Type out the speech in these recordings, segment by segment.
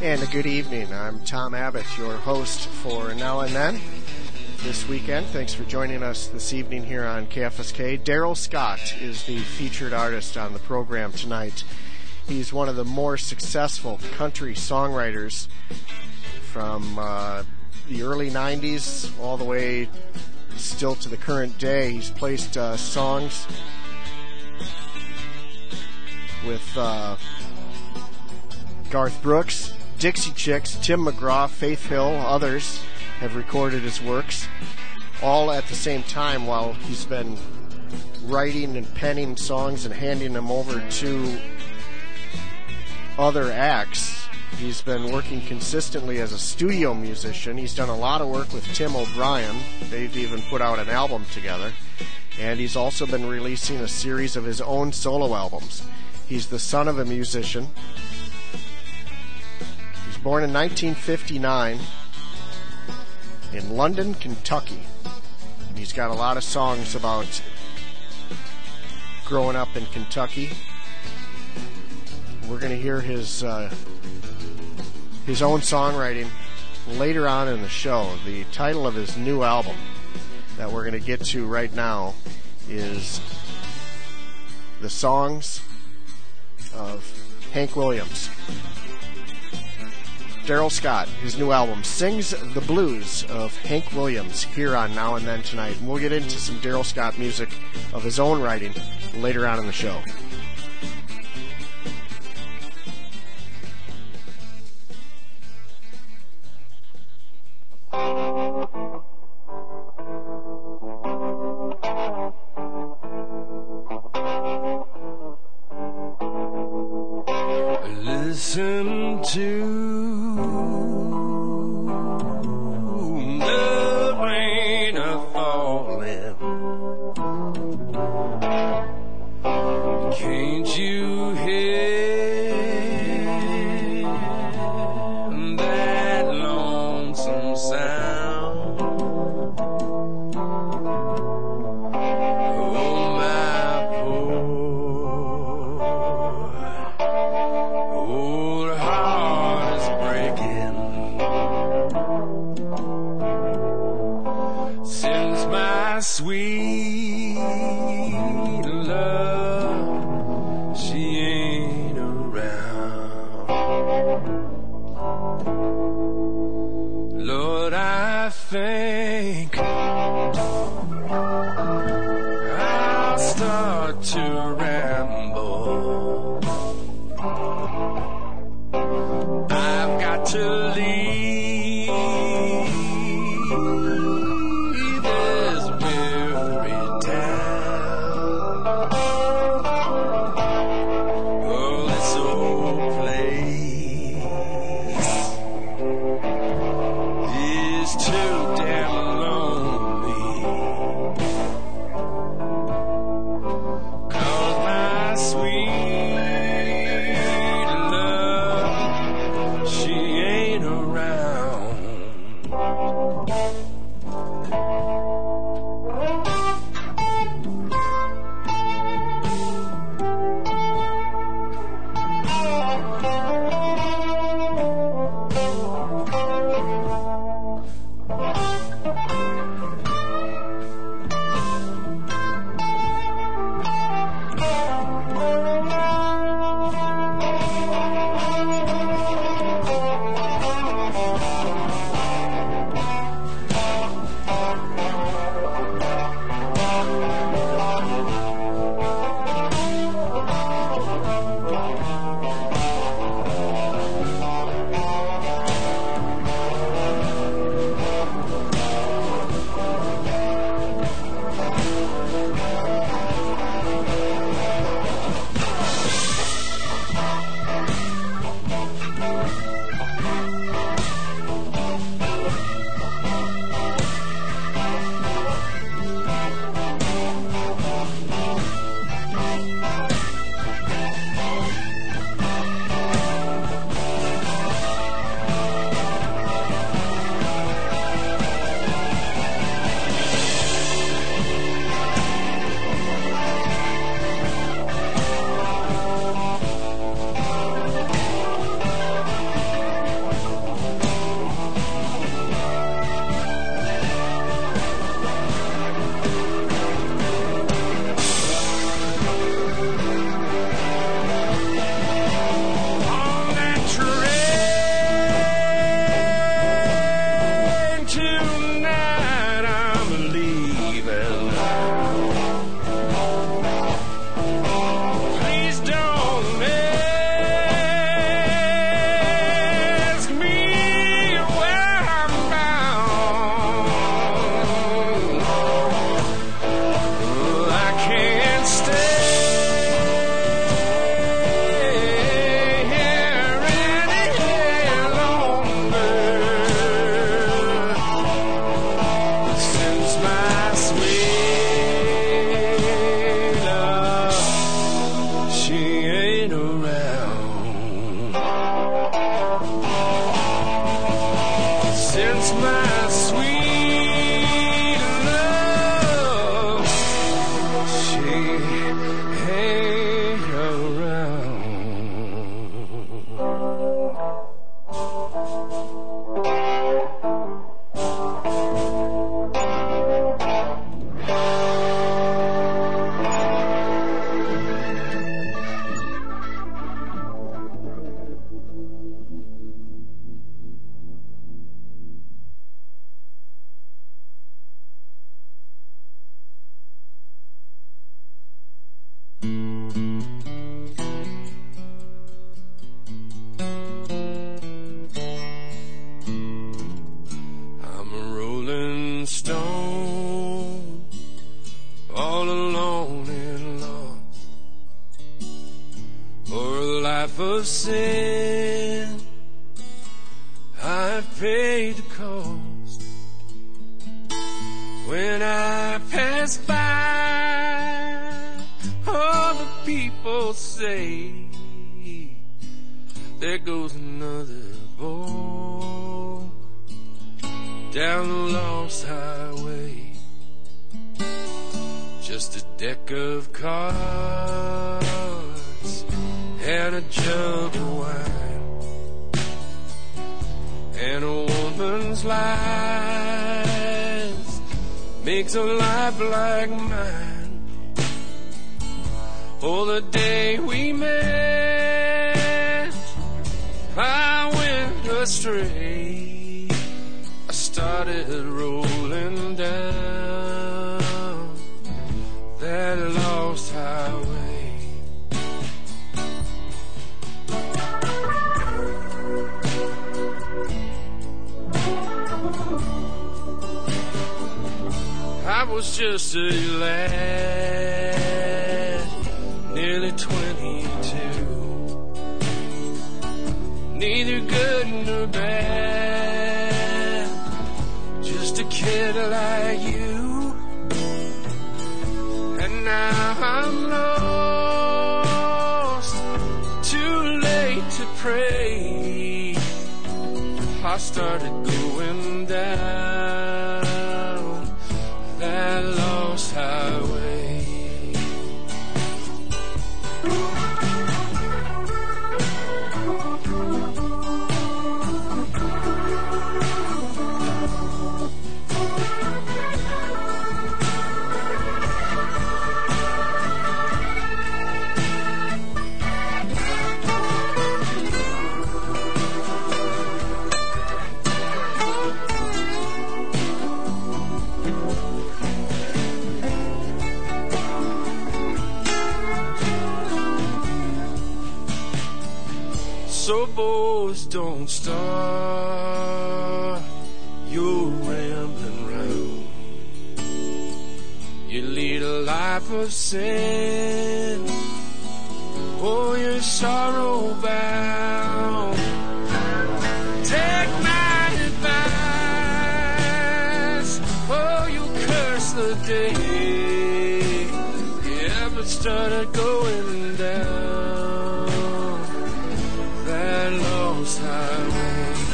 and a good evening. I'm Tom Abbott, your host for Now and Then this weekend. Thanks for joining us this evening here on KFSK. Darrell Scott is the featured artist on the program tonight. He's one of the more successful country songwriters from the early 90s all the way still to the current day. He's placed songs with Garth Brooks, Dixie Chicks, Tim McGraw, Faith Hill, others have recorded his works, all at the same time while he's been writing and penning songs and handing them over to other acts. He's been working consistently as a studio musician. He's done a lot of work with Tim O'Brien. They've even put out an album together. And he's also been releasing a series of his own solo albums. He's the son of a musician. He was born in 1959 in London, Kentucky. And he's got a lot of songs about growing up in Kentucky. We're going to hear his own songwriting later on in the show. The title of his new album that we're going to get to right now is The Songs of Hank Williams. Darrell Scott, his new album, sings the blues of Hank Williams here on Now and Then tonight. And we'll get into some Darrell Scott music of his own writing later on in the show. Listen to the rain a-falling. Can't you hear that lonesome sound? Oh, my poor old heart is breaking since my sweet love, she ain't around. Lord, I think I'll start to ramble. I've got to leave this weary town. Oh, this old place is too damn lonely. 'Cause my sweet love, she ain't around. around. Of sin, I've paid the cost. When I pass by, all the people say, there goes another boy down the lost highway. Just a deck of cards and a jug of wine, and a woman's lies makes a life like mine. Oh, the day we met, I went astray. I started rolling down that lost highway. I was just a lad, nearly 22, neither good nor bad, just a kid like you. And now I'm lost, too late to pray. I started going down that lost highway. So boys, don't start your rambling round. You lead a life of sin, oh, you're sorrow bound. Take my advice, oh, you curse the day you ever started going down that lost highway.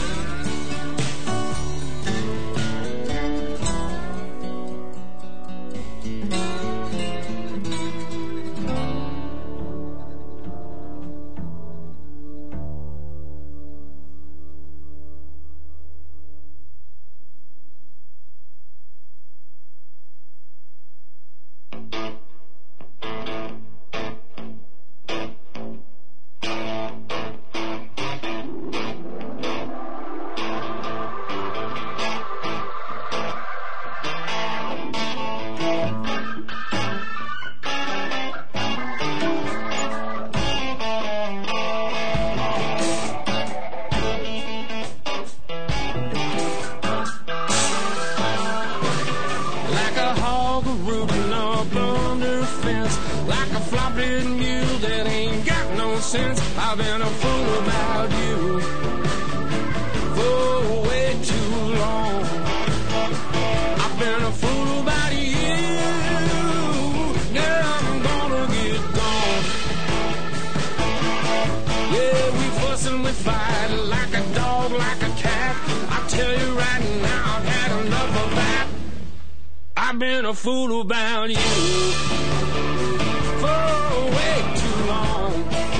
I've been a fool about you for way too long. I've been a fool about you. Now I'm gonna get gone. Yeah, we fuss and we fight like a dog, like a cat. I tell you right now, I've had enough of that. I've been a fool about you for way too long.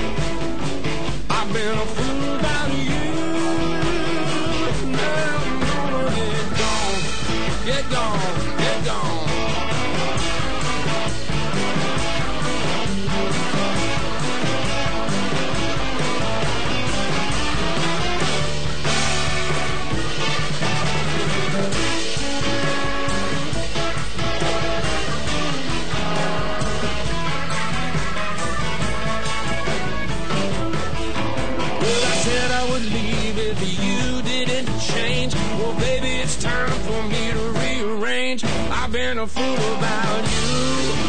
been a fool about you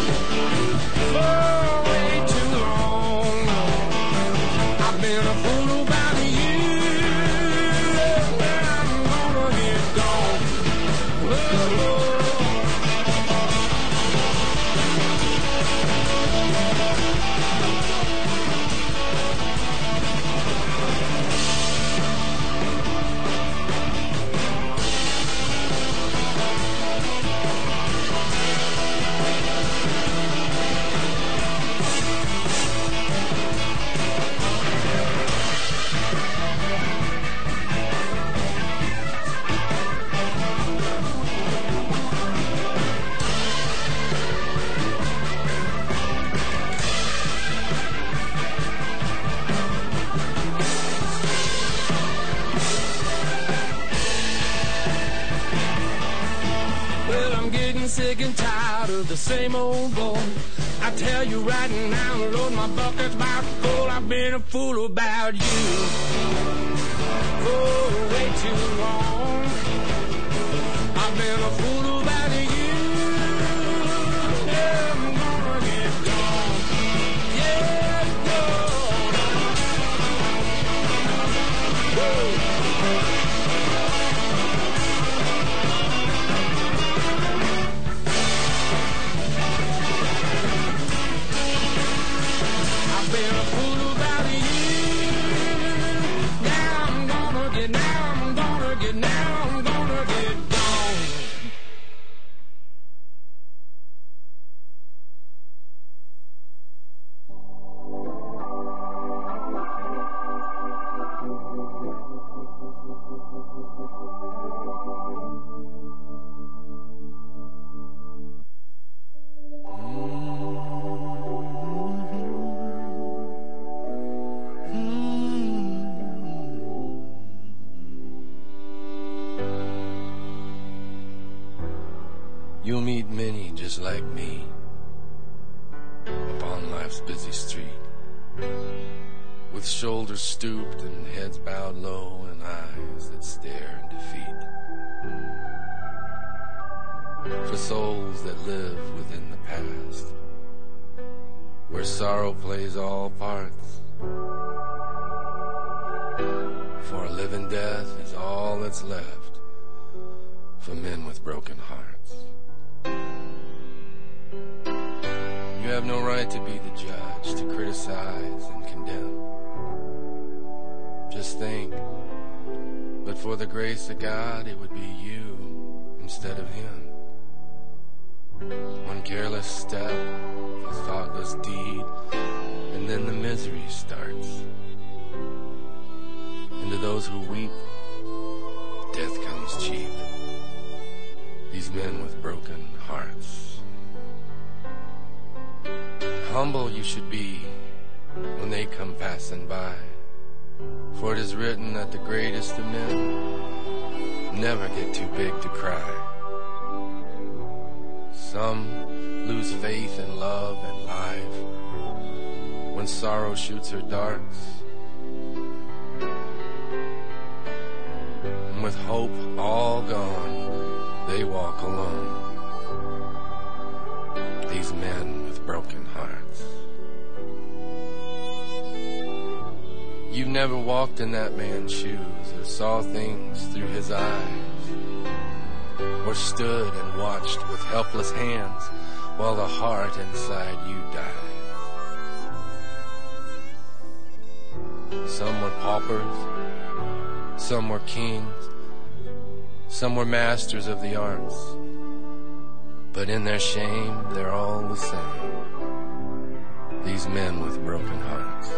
for way too long. I've been a fool about you. I'm gonna get gone. Whoa. Sick and tired of the same old boy. I tell you right now, Lord, my bucket's about full. I've been a fool about you for way too long. I've been a fool about you. Yeah, I'm gonna get gone. Yeah, gone. Whoa. You'll meet many just like me upon life's busy street, with shoulders stooped and heads bowed low and eyes that stare in defeat. For souls that live within the past, where sorrow plays all parts, for a living death is all that's left for men with broken hearts. You have no right to be the judge, to criticize and condemn. Just think, but for the grace of God, it would be you instead of him. One careless step, a thoughtless deed, and then the misery starts. And to those who weep, death comes cheap. These men with broken hearts. Humble you should be when they come passing by, for it is written that the greatest of men never get too big to cry. Some lose faith in love and life when sorrow shoots her darts, and with hope all gone, they walk alone. These men with broken hearts. You've never walked in that man's shoes, or saw things through his eyes, or stood and watched with helpless hands while the heart inside you died. Some were paupers, some were kings, some were masters of the arts, but in their shame they're all the same. These men with broken hearts.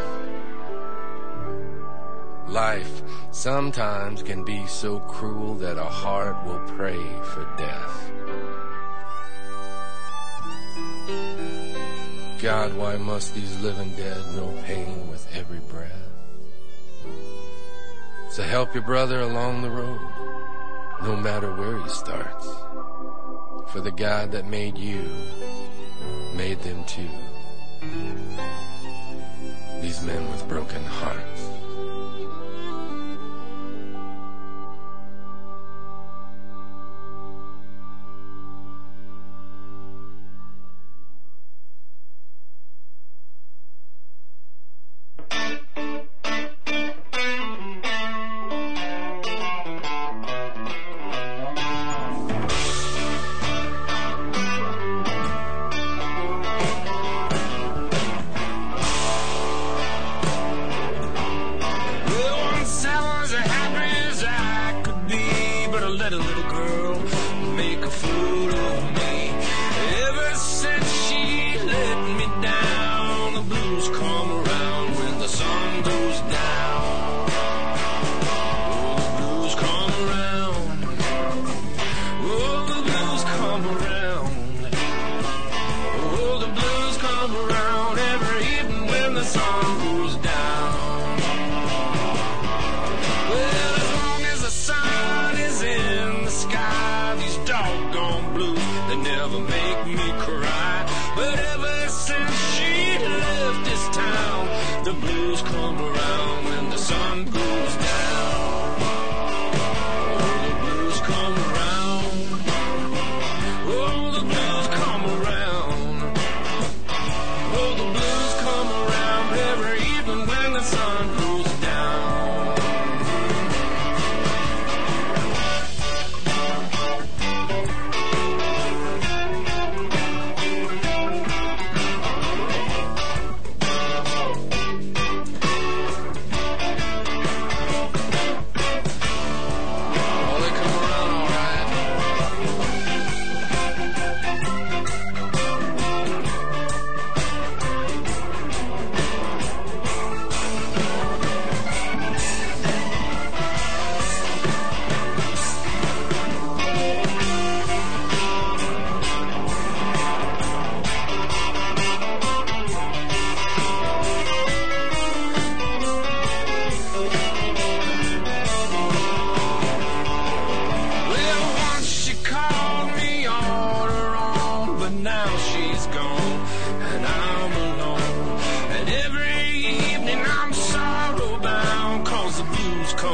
Life sometimes can be so cruel that a heart will pray for death. God, why must these living dead know pain with every breath? So help your brother along the road, no matter where he starts. For the God that made you made them too. These men with broken hearts.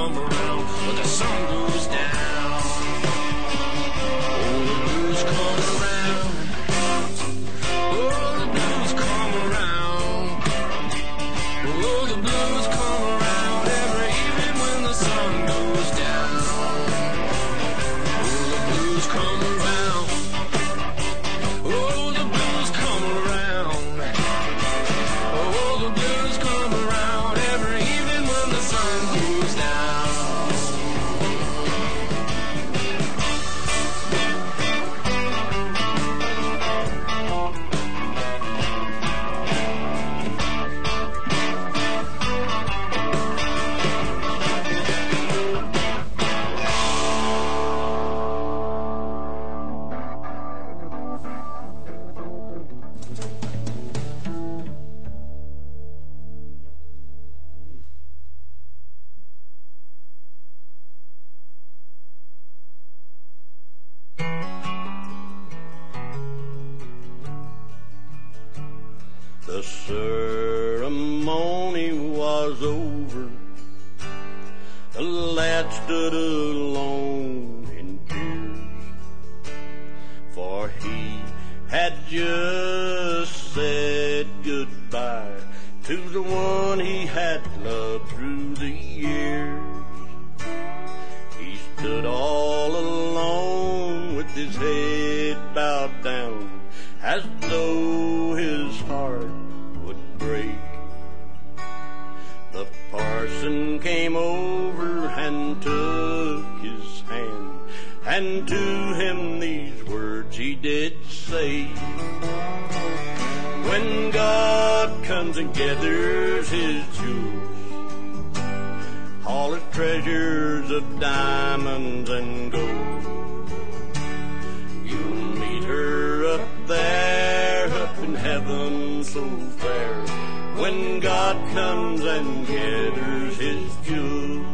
come around when the sun goes down. Oh, the blues come around. Oh, the blues come around. Oh, the blues come around every evening when the sun goes down. Oh, the blues come around. Oh, the blues come around. Oh, the blues come around every evening when the sun goes down. The ceremony was over. The lad stood alone in tears, for he had just said goodbye to the one he had loved through the years. He stood all alone with his head bowed down, as though his heart would break. The parson came over and took his hand, and to him these words he did say. When God comes and gathers his jewels, all his treasures of diamonds and gold, you'll meet her up there, up in heaven so fair, when God comes and gathers his jewels.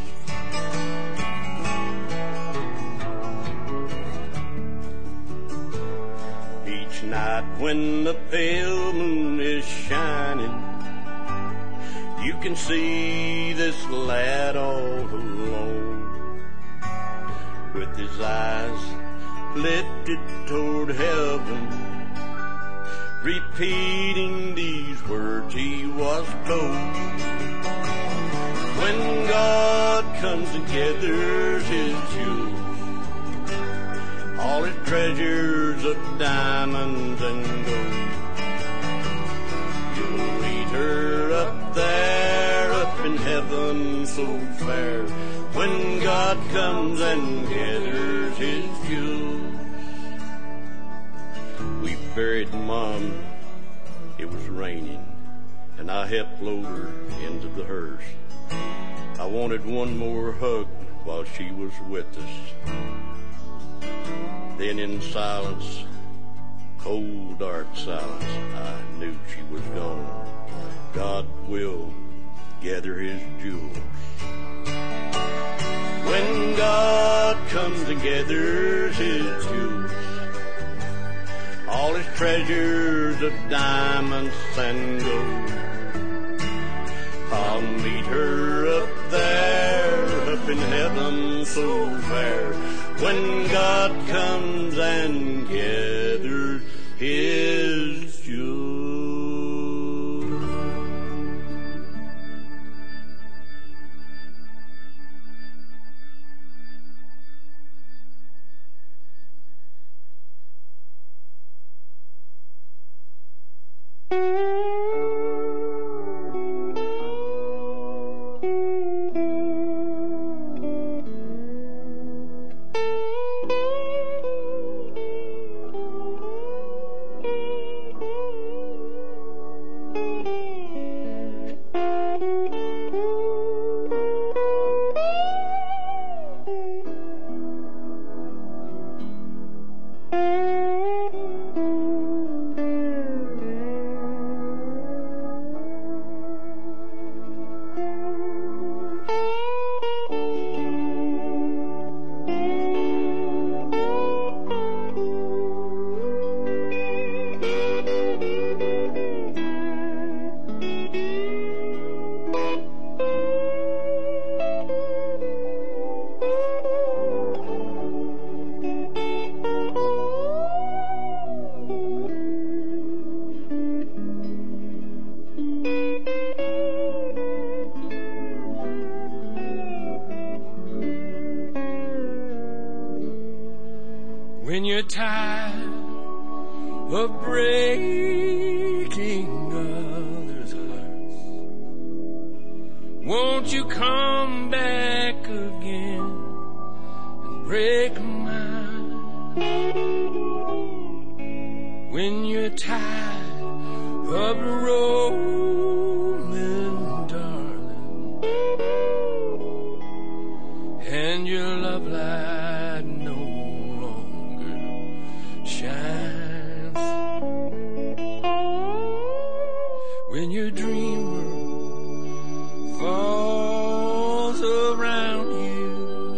Each night when the pale moon is shining, you can see this lad all alone, with his eyes lifted toward heaven, repeating these words he was told. When God comes and gathers his jewels, all his treasures of diamonds and gold, you'll meet her up there, up in heaven so fair, when God comes and gathers his jewels. We buried Mom, it was raining, and I helped load her into the hearse. I wanted one more hug while she was with us. Then in silence, cold dark silence, I knew she was gone. God will gather his jewels. When God comes and gathers his jewels, all his treasures of diamonds and gold, I'll meet her up there, up in heaven so fair, when God comes and gathers his jewels. when you're tired of breaking others' hearts, won't you come back again and break mine? When you're tired of roaming, darling, and your love light no longer shines, when your dreamer falls around you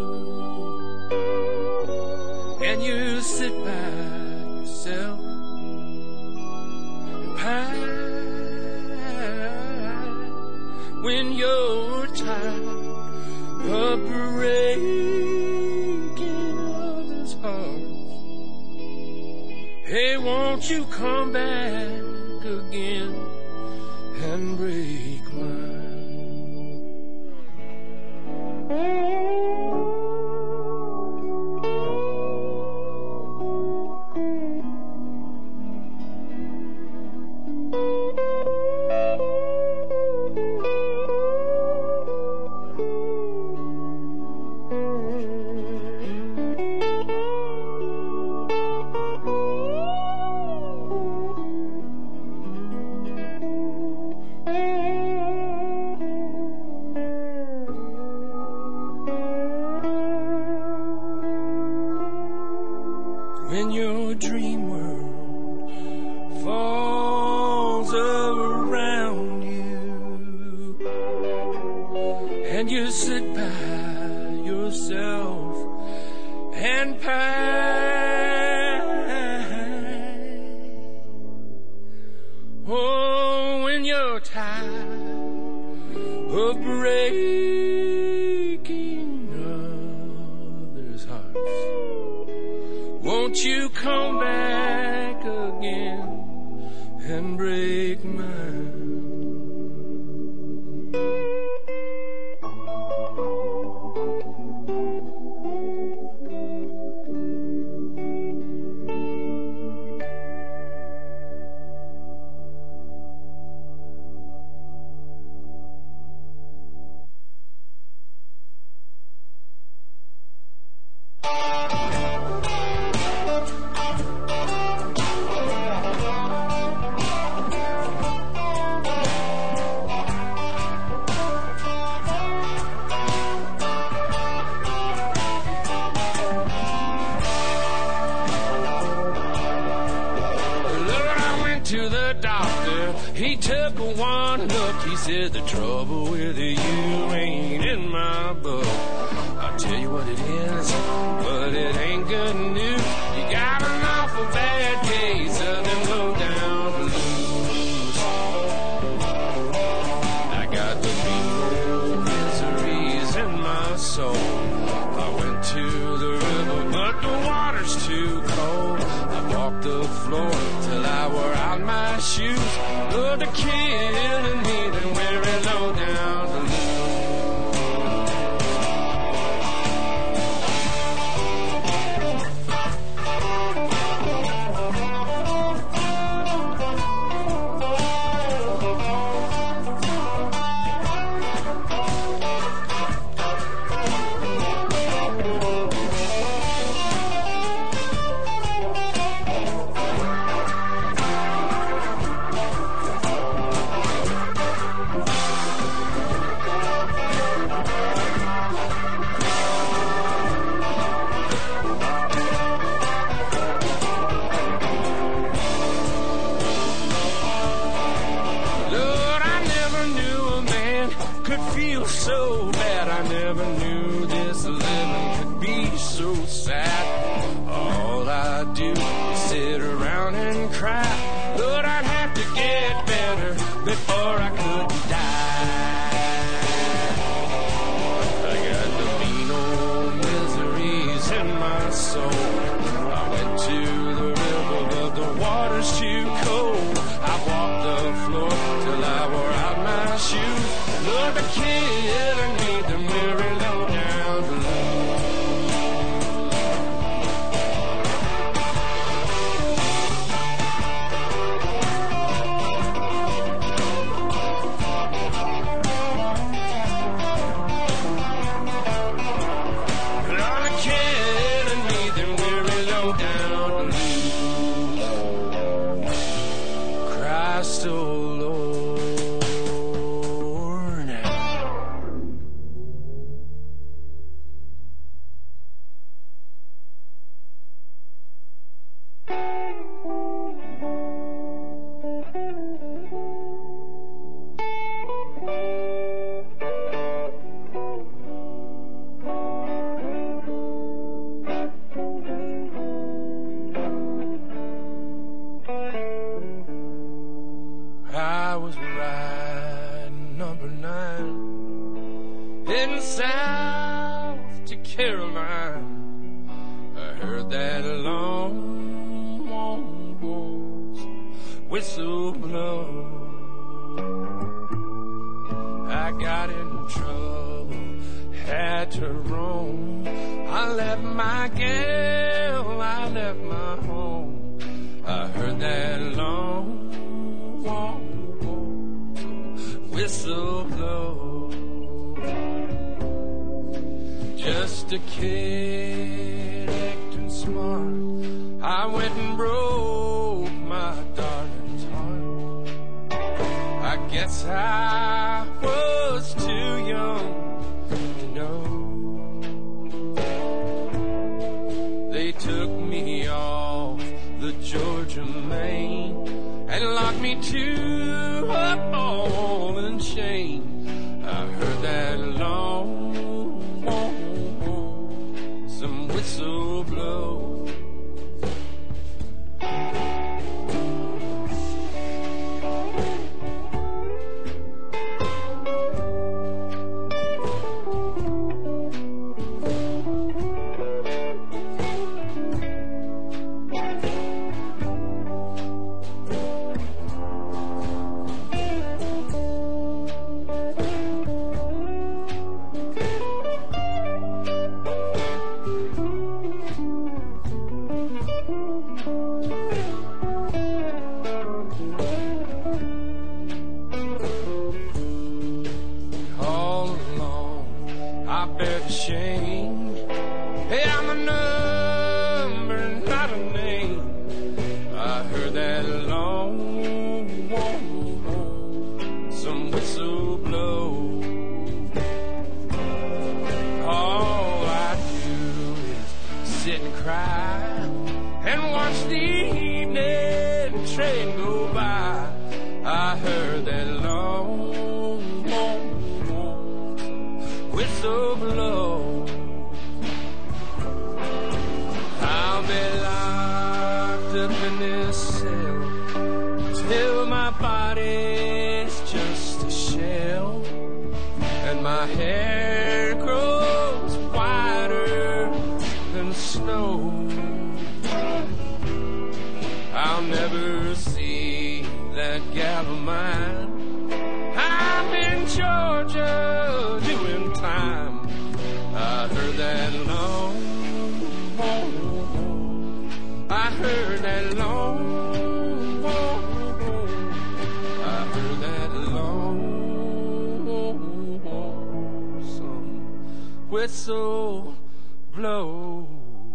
and you sit by yourself and pine, when you're tired of breaking others' hearts, hey, won't you come back again and break mine? When your dream world falls around you and you sit by yourself and pine, oh, when you're tired of breaking others' hearts, won't you come back again and break mine? He took one look, he said, the trouble with you ain't in my book. I'll tell you what it is, but it ain't good news. You got an awful bad case of them low down blues. I got the real miseries in my soul. I went to the river, but the water's too cold. I walked the floor till I wore out my shoes. Lord, they're killing me, then wearing low down the blues. heading south to Carolina. I heard that long whistle blow. I got in trouble, had to roam. I left my gal, I left my home. I heard that long whistle blow. Just a kid acting smart, I went and broke my darling's heart. I guess I was too young to know. They took me off the Georgia main and locked me to a ball and chain. I heard that long some whistle blow. Whistle blow.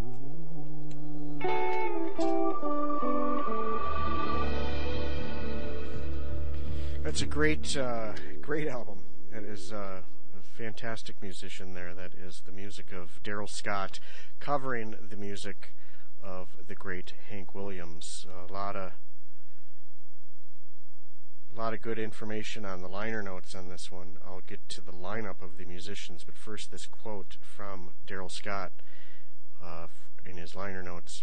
That's a great album. It is a fantastic musician there. That is the music of Darrell Scott, covering the music of the great Hank Williams. A lot of good information on the liner notes on this one. I'll get to the lineup of the musicians, but first this quote from Darrell Scott in his liner notes.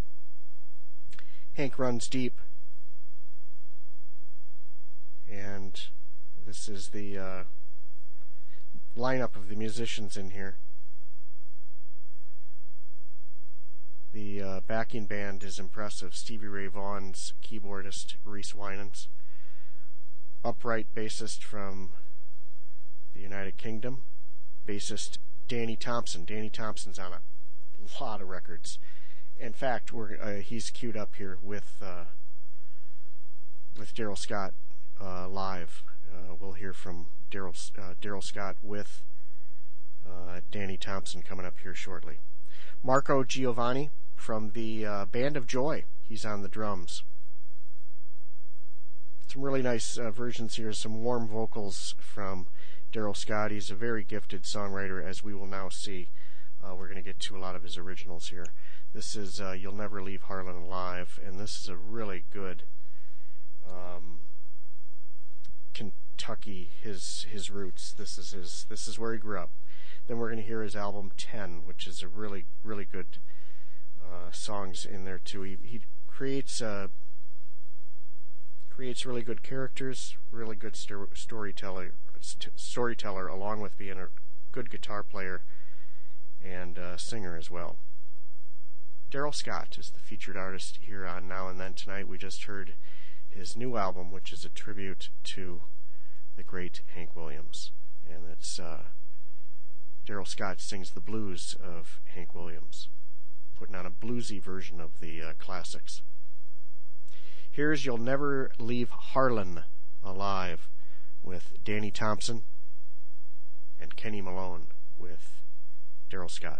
Hank runs deep, and this is the lineup of the musicians in here. The backing band is impressive. Stevie Ray Vaughan's keyboardist, Reese Winans. Upright bassist from the United Kingdom. Bassist Danny Thompson. Danny Thompson's on a lot of records. In fact, he's queued up here with Darrell Scott live. We'll hear from Darrell Scott with Danny Thompson coming up here shortly. Marco Giovanni from the Band of Joy. He's on the drums. Some really nice versions here. Some warm vocals from Darrell Scott. He's a very gifted songwriter, as we will now see. We're going to get to a lot of his originals here. This is You'll Never Leave Harlan Alive, and this is a really good Kentucky, his roots. This is where he grew up. Then we're going to hear his album 10, which is a really, really good songs in there too. He creates really good characters, really good storyteller, along with being a good guitar player and singer as well. Darrell Scott is the featured artist here on Now and Then tonight. We just heard his new album, which is a tribute to the great Hank Williams. And it's Darrell Scott sings the blues of Hank Williams, putting on a bluesy version of the classics. Here's You'll Never Leave Harlan Alive with Danny Thompson and Kenny Malone with Darrell Scott.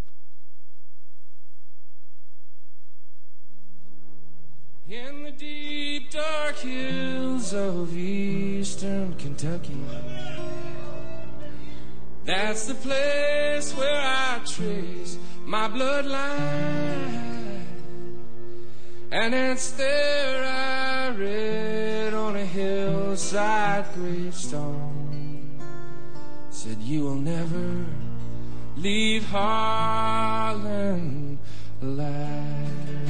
In the deep dark hills of eastern Kentucky, that's the place where I trace my bloodline. And it's there I read on a hillside gravestone, said you will never leave Harlan alive.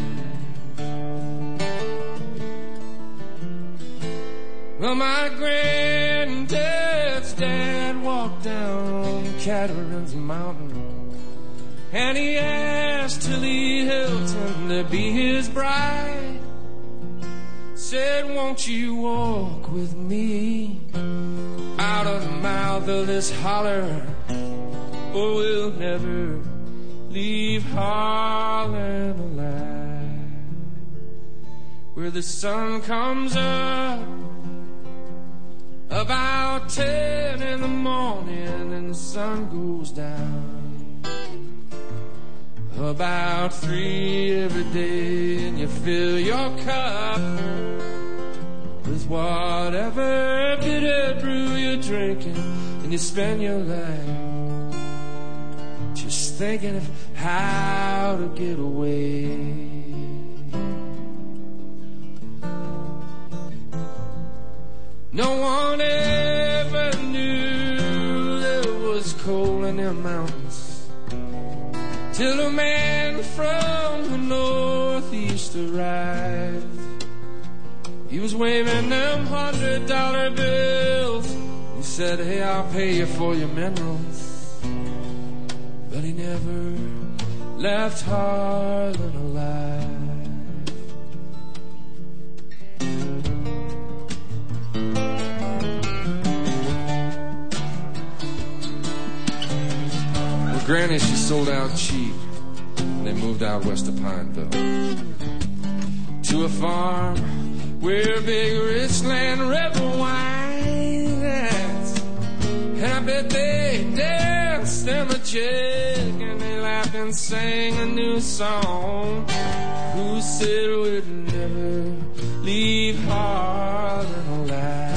Well, my granddad's dad walked down Catarines Mountain, and he asked Tilly Hilton to be his bride. Said, won't you walk with me out of the mouth of this holler, or we'll never leave Harlan alive. Where the sun comes up about 10 in the morning and the sun goes down about 3 every day, and you fill your cup with whatever bitter brew you're drinking, and you spend your life just thinking of how to get away. No one ever knew there was coal in them mountains till a man from the northeast arrived. He was waving them $100 bills. He said, hey, I'll pay you for your minerals. But he never left Harlan alive. Granny, she sold out cheap, and they moved out west of Pineville to a farm where big Richland rebel wine is. And I bet they danced and a jig, and they laughed and sang a new song. Who said we'd never leave Harlan alive?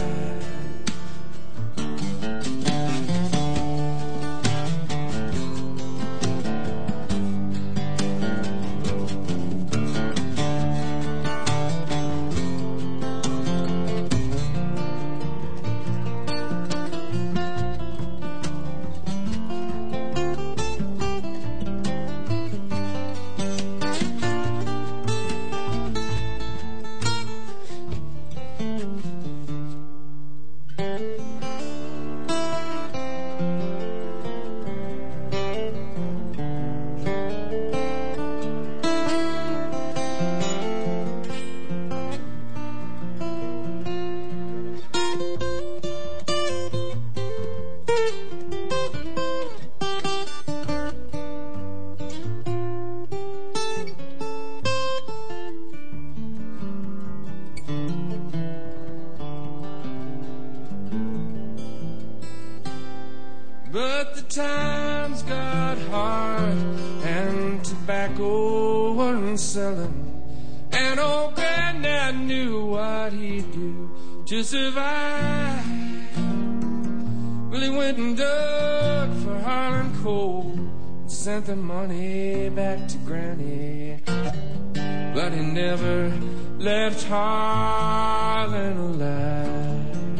But the times got hard and tobacco wasn't selling, and old Granddad knew what he'd do to survive. Well, he went and dug for Harlan coal and sent the money back to Granny, but he never left Harlan alive.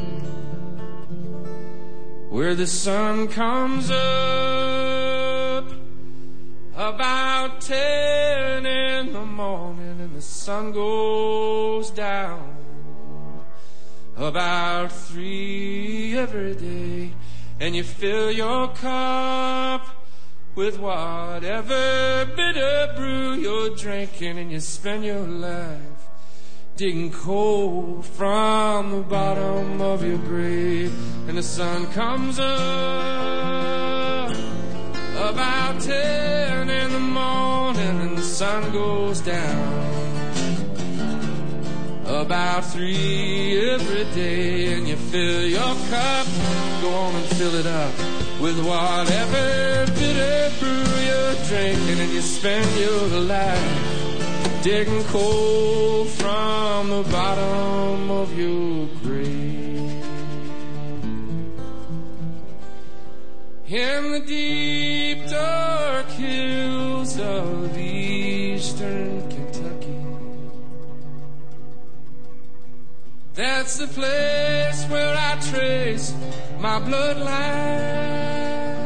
Where the sun comes up about 10 in the morning and the sun goes down about 3 every day, and you fill your cup with whatever bitter brew you're drinking, and you spend your life digging coal from the bottom of your grave. And the sun comes up about 10 in the morning, and the sun goes down about 3 every day. And you fill your cup, go on and fill it up with whatever bitter brew you're drinking, and you spend your life digging coal from the bottom of your grave. In the deep dark hills of eastern Kentucky, that's the place where I trace my bloodline.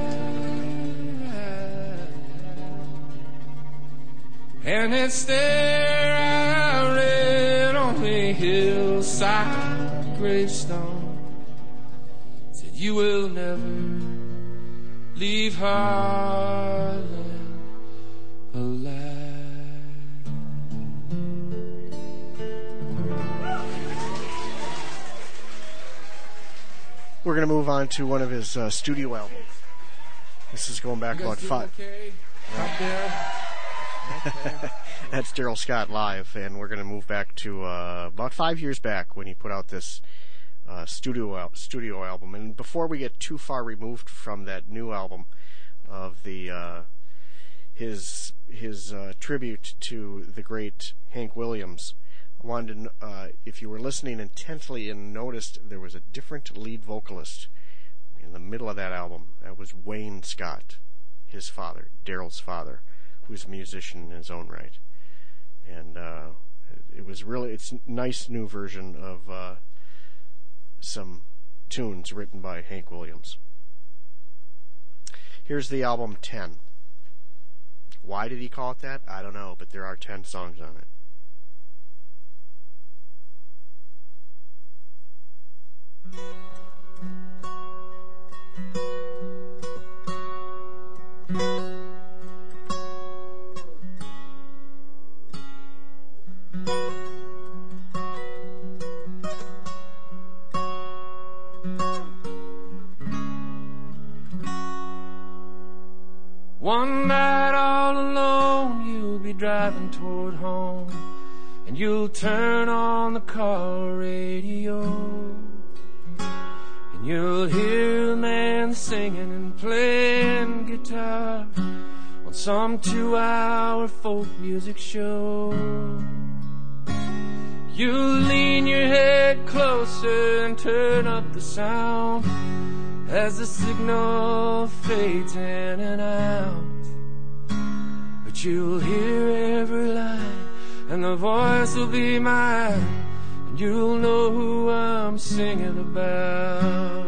And it's there I read on the hillside gravestone, said you will never leave Harlan alive. We're going to move on to one of his studio albums. This is going back about 5. Okay? Out there? Okay. That's Darrell Scott live, and we're going to move back to about 5 years back when he put out this studio album. And before we get too far removed from that new album of the his tribute to the great Hank Williams, I wanted to if you were listening intently and noticed there was a different lead vocalist in the middle of that album. That was Wayne Scott, his father, Darrell's father, who's a musician in his own right. And it's a nice new version of some tunes written by Hank Williams. Here's the album 10. Why did he call it that? I don't know, but there are 10 songs on it. One night all alone, you'll be driving toward home, and you'll turn on the car radio, and you'll hear a man singing and playing guitar on some 2-hour folk music show. You'll lean your head closer and turn up the sound as the signal fades in and out. But you'll hear every line, and the voice will be mine, and you'll know who I'm singing about.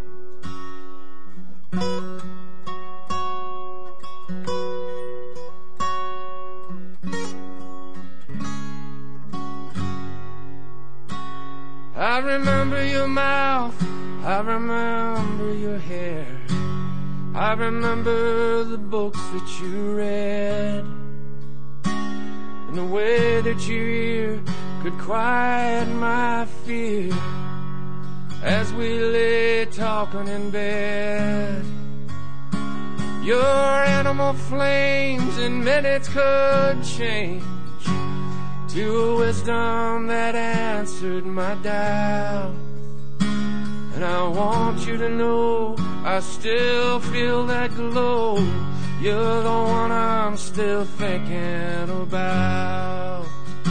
I remember your mouth, I remember your hair, I remember the books that you read, and the way that your ear could quiet my fear as we lay talking in bed. Your animal flames in minutes could change to a wisdom that answered my doubt. And I want you to know I still feel that glow. You're the one I'm still thinking about.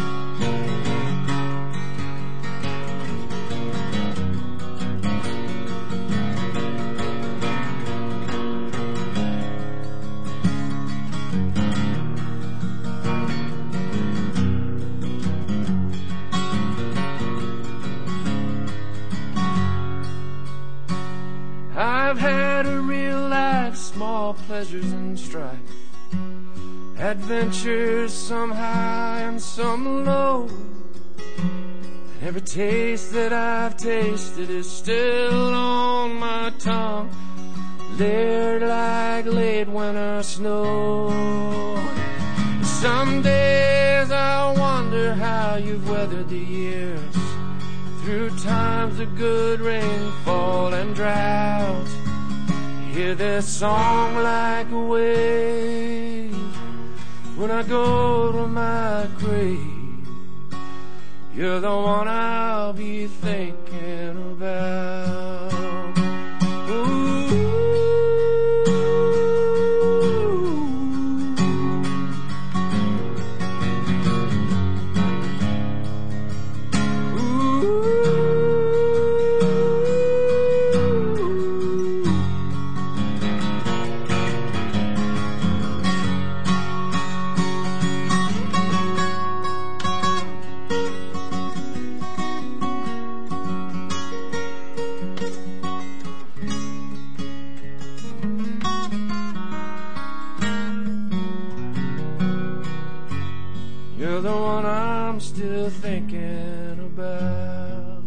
I've had a real life, small pleasures and strife, adventures some high and some low, and every taste that I've tasted is still on my tongue layered like late winter snow. Some days I wonder how you've weathered the years, through times of good rainfall and drought. Hear this song like a wave when I go to my grave. You're the one I'll be thinking about. You're the one I'm still thinking about.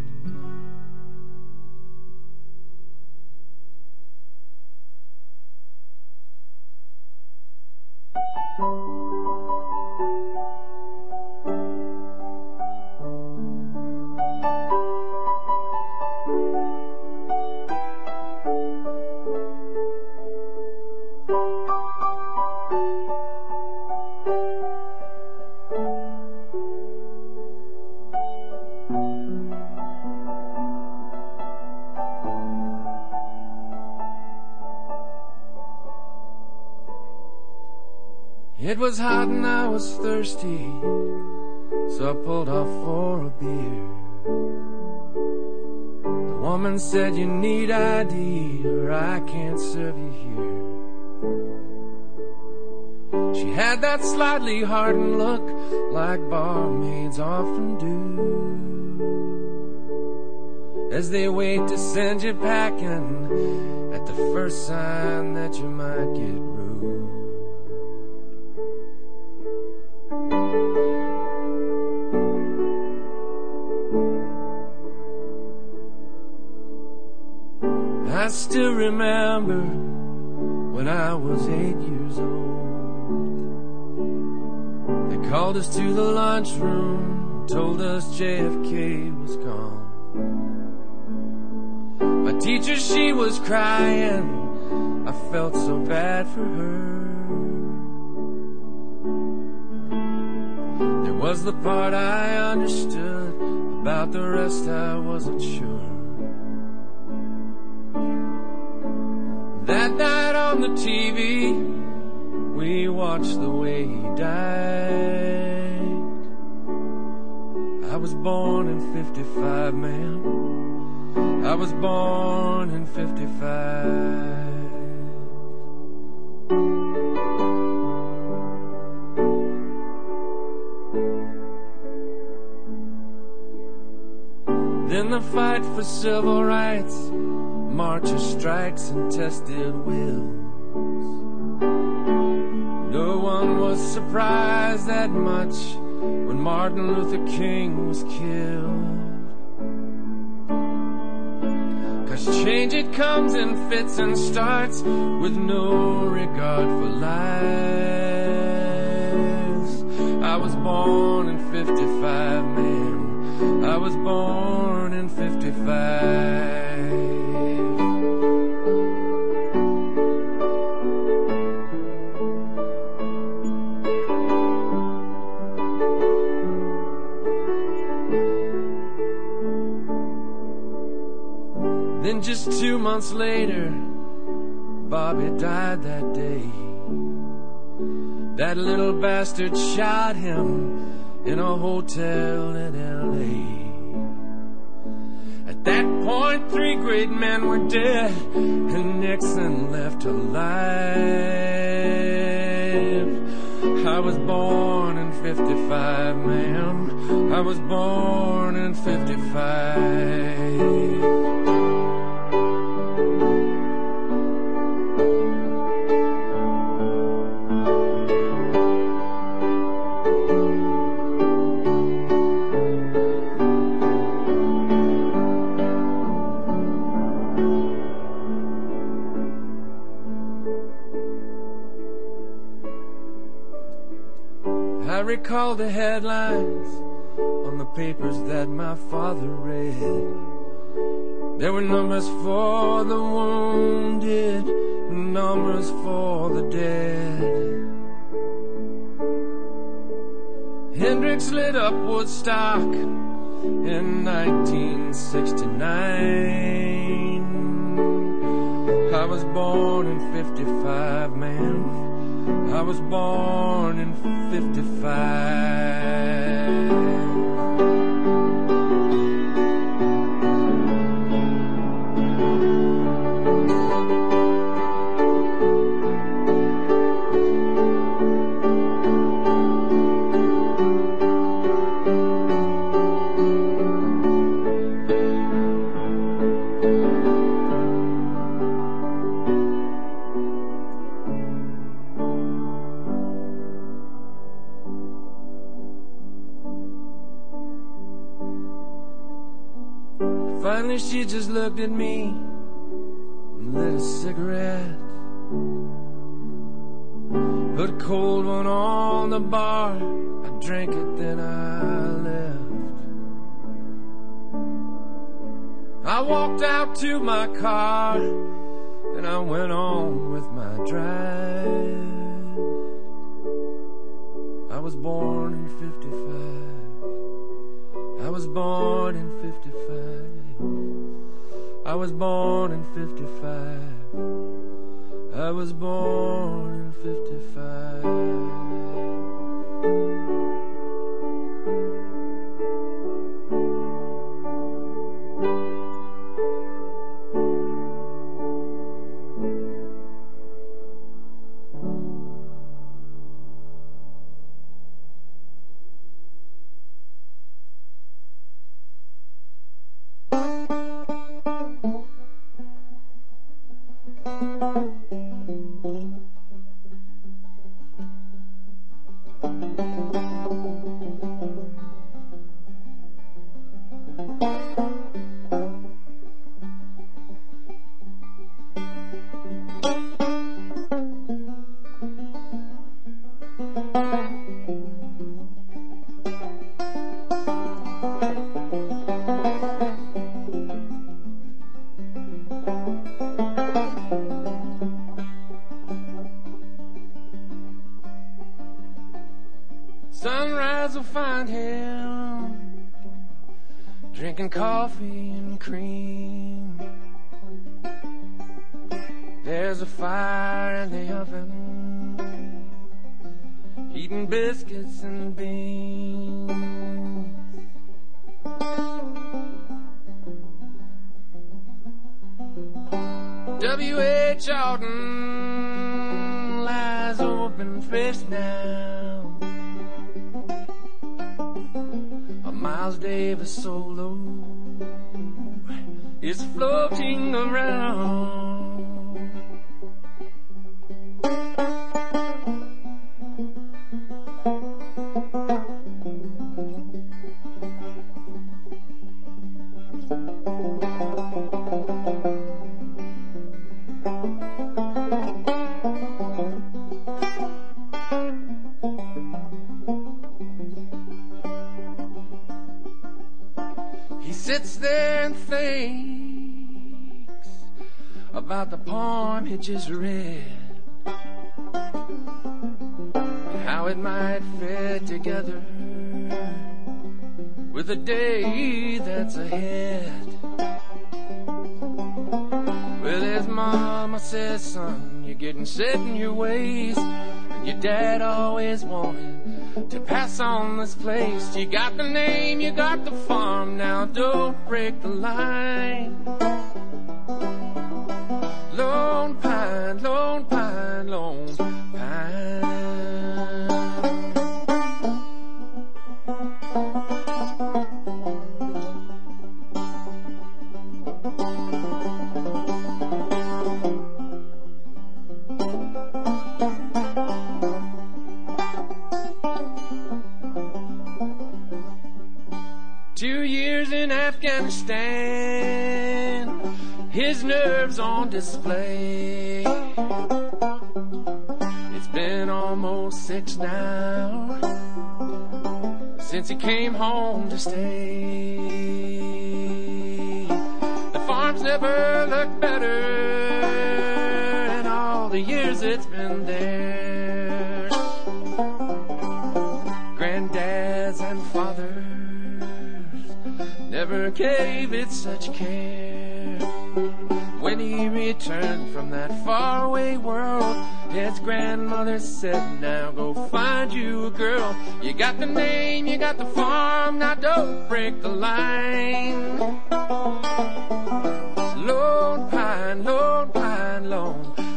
It was hot and I was thirsty, so I pulled off for a beer. The woman said, you need ID or I can't serve you here. She had that slightly hardened look like barmaids often do, as they wait to send you packing at the first sign that you might get rude. I still remember when I was 8 years old. They called us to the lunchroom, told us JFK was gone. My teacher, she was crying, I felt so bad for her. There was the part I understood, about the rest I wasn't sure. That night on the TV, we watched the way he died. I was born in 55, man. I was born in 55. Then the fight for civil rights, marches, strikes, and tested wills. No one was surprised that much when Martin Luther King was killed. 'Cause change, it comes in fits and starts with no regard for lives. I was born in 55, man. I was born in 55. Then just 2 months later, Bobby died that day. That little bastard shot him in a hotel in LA. At that point, 3 great men were dead, and Nixon left alive. I was born in 55, ma'am. I was born in 55. recall the headlines on the papers that my father read. There were numbers for the wounded, numbers for the dead. Hendrix lit up Woodstock in 1969. I was born in 55, man. I was born in 55. Finally she just looked at me and lit a cigarette, put a cold one on the bar. I drank it, then I left. I walked out to my car and I went on with my drive. I was born in 55. I was born in 55. I was born in 55. I was born in 55. Sunrise will find him drinking coffee and cream. There's a fire in the oven, eating biscuits and beans. W.H. Auden lies open-faced now. Miles Davis solo is floating around. Sits there and thinks about the poem he just read, how it might fit together with the day that's ahead. Well, his mama says, son, you're getting set in your ways, and your dad always wanted to pass on this place. You got the name, you got the farm, now don't break the line. Lone pine, lone pine, lone pine. Afghanistan, his nerves on display. It's been almost 6 now, since he came home to stay. The farm's never looked better in all the years it's been there. Granddads and fathers never gave it such care. When he returned from that faraway world, his grandmother said, now go find you a girl. You got the name, you got the farm, now don't break the line. Lone pine, lone pine, lone pine.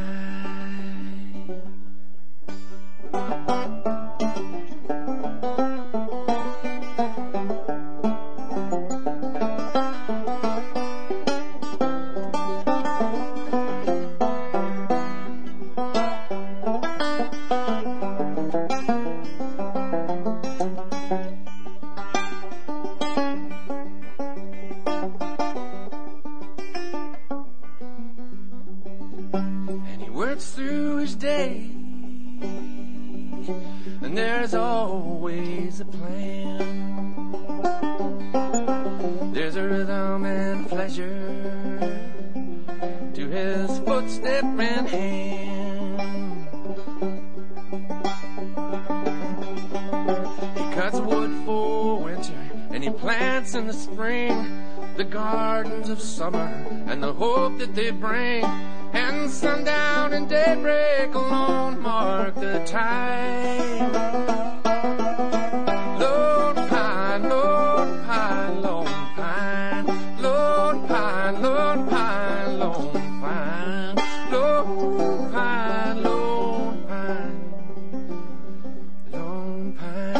Through his day, and there's always a plan. There's a rhythm and pleasure to his footstep and hand. He cuts wood for winter and he plants in the spring the gardens of summer and the hope that they bring. And sundown and daybreak alone mark the time. Lone pine, lone pine, lone pine, lone pine, lone pine, lone pine, lone pine, lone pine, lone pine.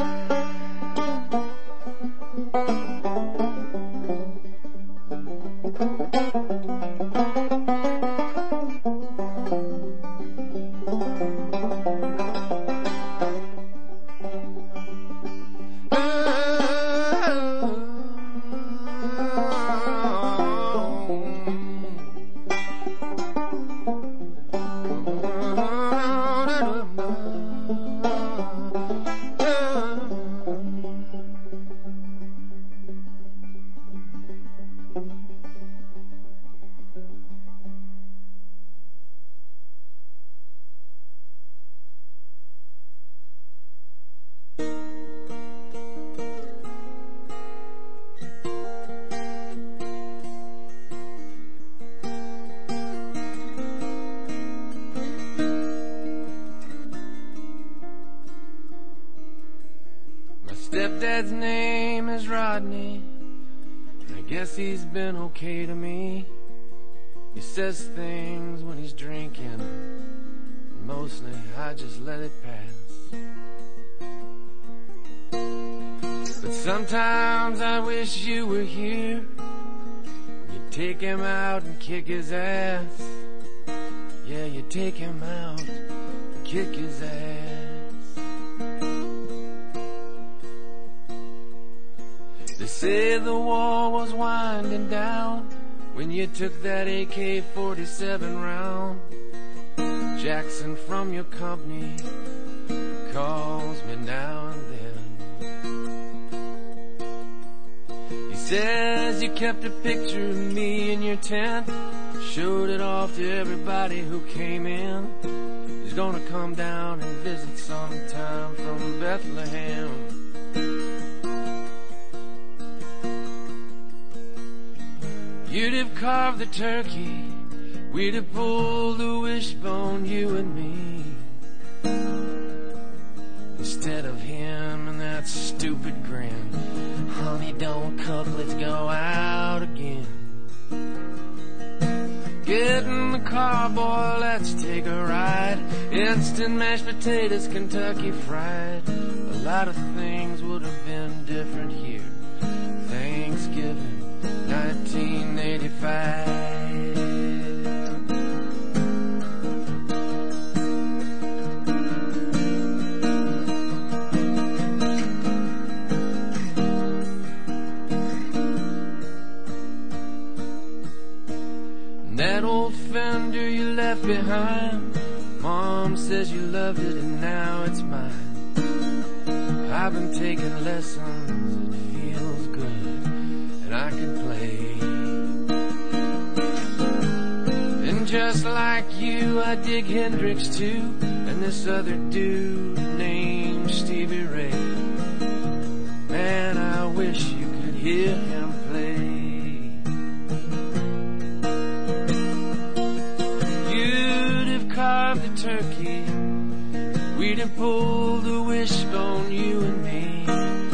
Stepdad's name is Rodney. I guess he's been okay to me. He says things when he's drinking, and mostly I just let it pass. But sometimes I wish you were here. You'd take him out and kick his ass. Yeah, you'd take him out and kick his ass. They say the war was winding down when you took that AK-47 round. Jackson from your company calls me now and then. He says you kept a picture of me in your tent, showed it off to everybody who came in. He's gonna come down and visit sometime from Bethlehem. You'd have carved the turkey, we'd have pulled the wishbone, you and me, instead of him and that stupid grin. Honey, don't cook, let's go out again. Get in the car, boy, let's take a ride. Instant mashed potatoes, Kentucky fried. A lot of things would have been different here. Thanksgiving 1985. That old Fender you left behind, Mom says you loved it and now it's mine. I've been taking lessons, it feels good, and I can play. And just like you, I dig Hendrix too, and this other dude named Stevie Ray. Man, I wish you could hear him play. You'd have carved the turkey, we'd have pulled the wishbone, you and me.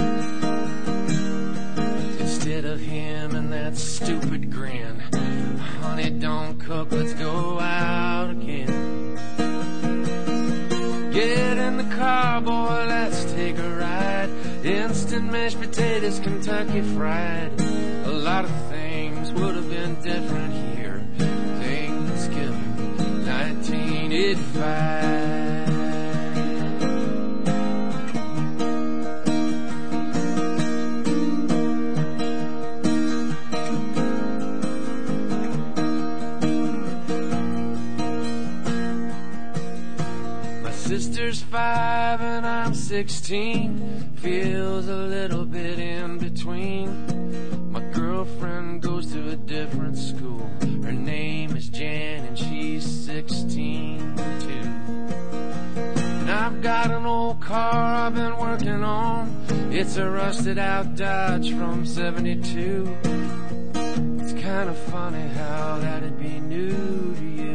Instead of him and that stupid grin, honey, don't cook, let's go out again. Get in the car, boy, let's take a ride. Instant mashed potatoes, Kentucky fried. A lot of things would have been different here. Thanksgiving 1985. Sister's 5 and I'm 16. Feels a little bit in between. My girlfriend goes to a different school. Her name is Jan and she's 16 too. And I've got an old car I've been working on. It's a rusted out Dodge from 72. It's kind of funny how that'd be new to you.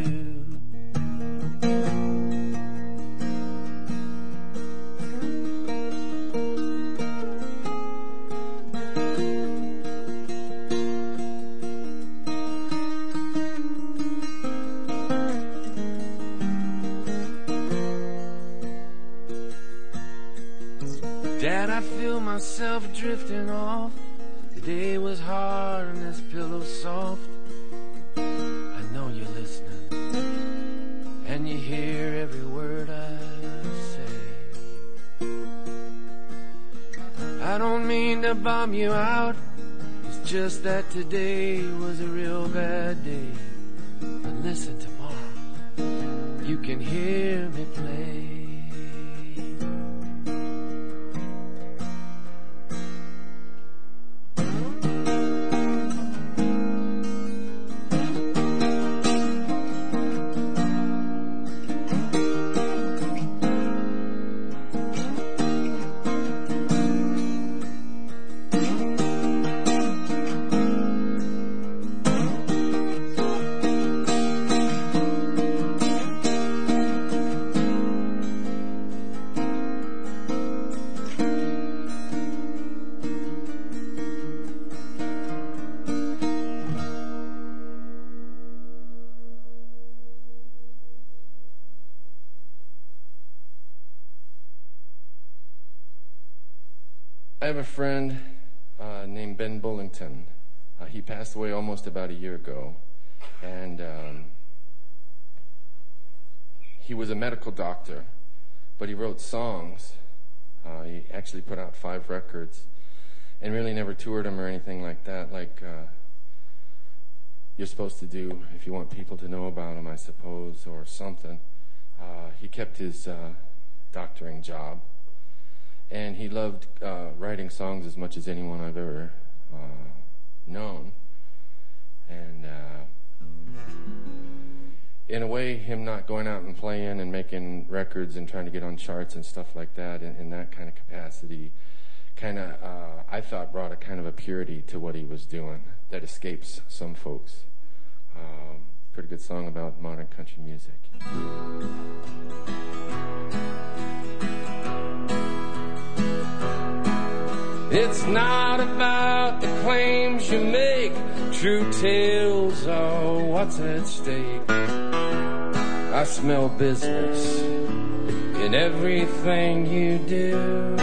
Dad, I feel myself drifting off. The day was hard and this pillow's soft. I know you're listening, and you hear every word I say. I don't mean to bum you out. It's just that today was a real bad day. But listen, tomorrow you can hear me play. I have a friend named Ben Bullington. He passed away almost about a year ago, and he was a medical doctor, but he wrote songs. He actually put out 5 records and really never toured them or anything like that, like you're supposed to do if you want people to know about him, I suppose, or something. He kept his doctoring job. And he loved writing songs as much as anyone I've ever known. And in a way, him not going out and playing and making records and trying to get on charts and stuff like that in that kind of capacity, kind of, I thought, brought a kind of a purity to what he was doing that escapes some folks. Pretty good song about modern country music. It's not about the claims you make, true tales are what's at stake. I smell business in everything you do.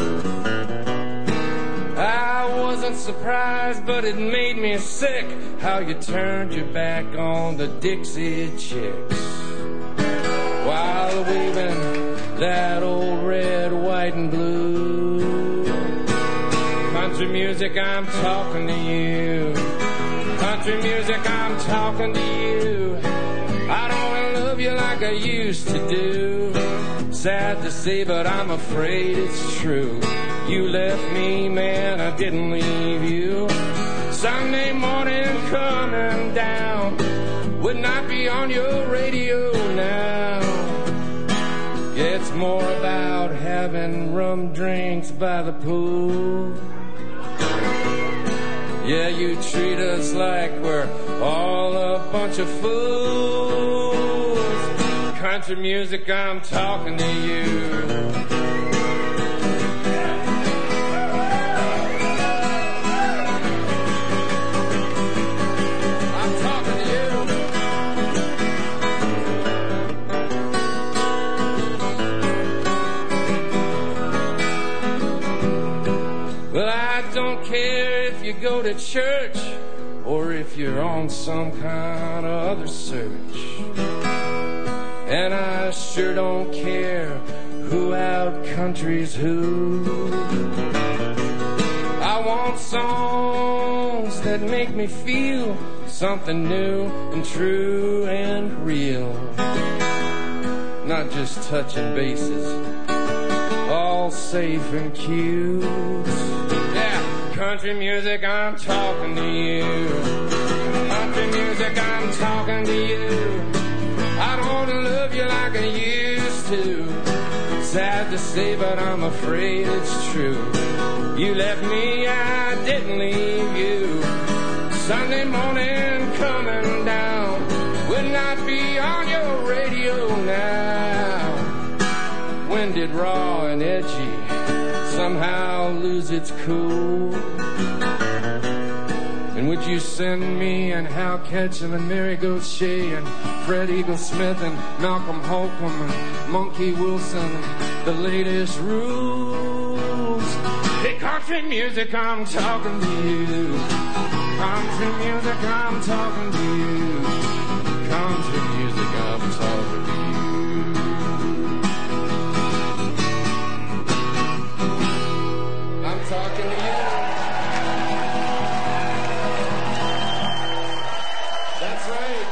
I wasn't surprised, but it made me sick how you turned your back on the Dixie Chicks while waving that old red, white, and blue. Country music, I'm talking to you. Country music, I'm talking to you. I don't love you like like I used to do. Sad to say, but I'm afraid it's true. You left me, man, I didn't leave you. Sunday morning coming down would not be on your radio now. Yeah, it's more about having rum drinks by the pool. Yeah, you treat us like we're all a bunch of fools. Country music, I'm talking to you. Go to church or if you're on some kind of other search. And I sure don't care who out country's who. I want songs that make me feel something new and true and real, not just touching bases, all safe and cute. Country music, I'm talking to you. Country music, I'm talking to you. I don't want to love you like I used to. Sad to say, but I'm afraid it's true. You left me, I didn't leave you. Sunday morning coming down would not be on your radio now. When did raw and edgy somehow lose its cool? And would you send me and Hal Ketchum and Mary Gauthier and Fred Eagle Smith and Malcolm Holcomb and Monkey Wilson and the latest rules? Hey, country music, I'm talking to you. Country music, I'm talking to you. Country music, I'm talking to you. Talking to you. That's right.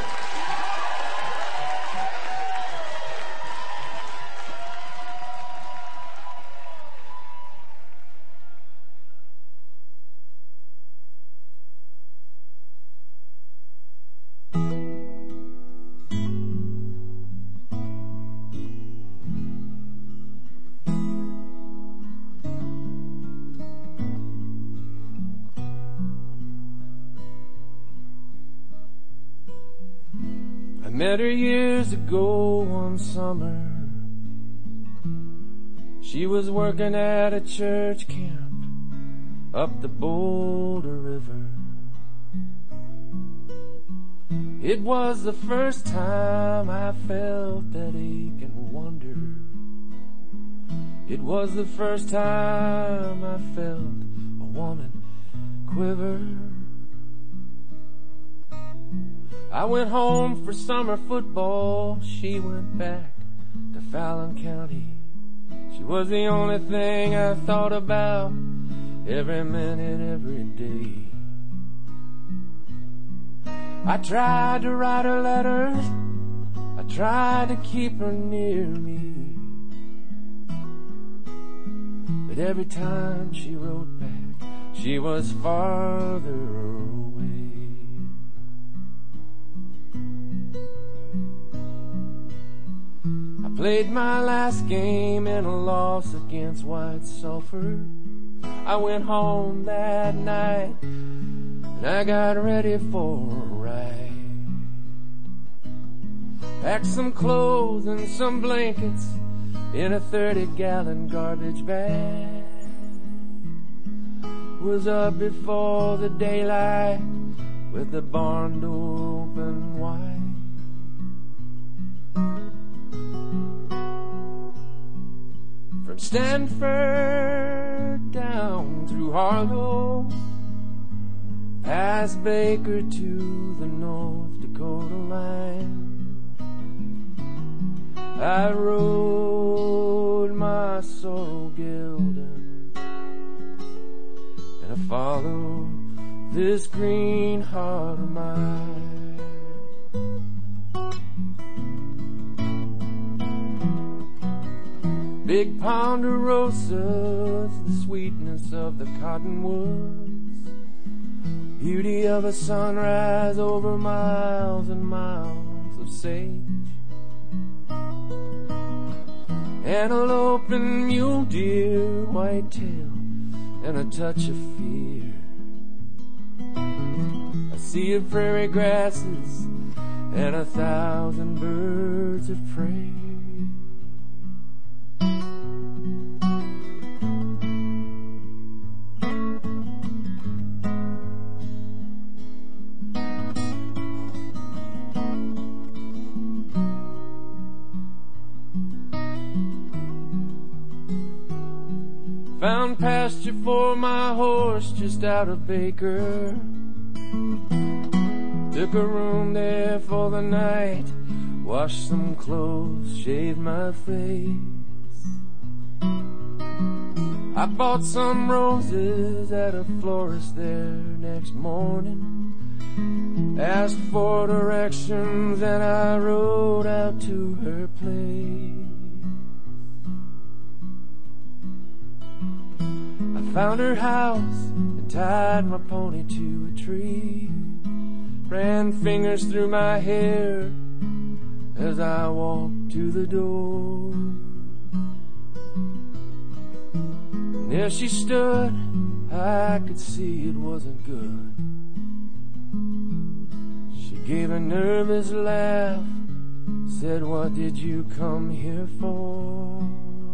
Met her years ago one summer. She was working at a church camp up the Boulder River. It was the first time I felt that ache and wonder. It was the first time I felt a woman quiver. I went home for summer football. She went back to Fallon County. She was the only thing I thought about every minute, every day. I tried to write her letters. I tried to keep her near me. But every time she wrote back, she was farther away. Played my last game in a loss against White Sulphur. I went home that night and I got ready for a ride. Packed some clothes and some blankets in a 30-gallon garbage bag. Was up before the daylight with the barn door open wide. From Stanford down through Harlow, past Baker to the North Dakota line, I rode my sorrel gelding, and I followed this green heart of mine. big ponderosa, the sweetness of the cottonwoods, beauty of a sunrise over miles and miles of sage, antelope and mule deer, whitetail, and a touch of fear, a sea of prairie grasses and 1,000 birds of prey. Found pasture for my horse just out of Baker. Took a room there for the night, washed some clothes, shaved my face. I bought some roses at a florist there next morning, asked for directions and I rode out to her place. I found her house and tied my pony to a tree, ran fingers through my hair as I walked to the door. And there she stood, I could see it wasn't good. She gave a nervous laugh, said, "What did you come here for?"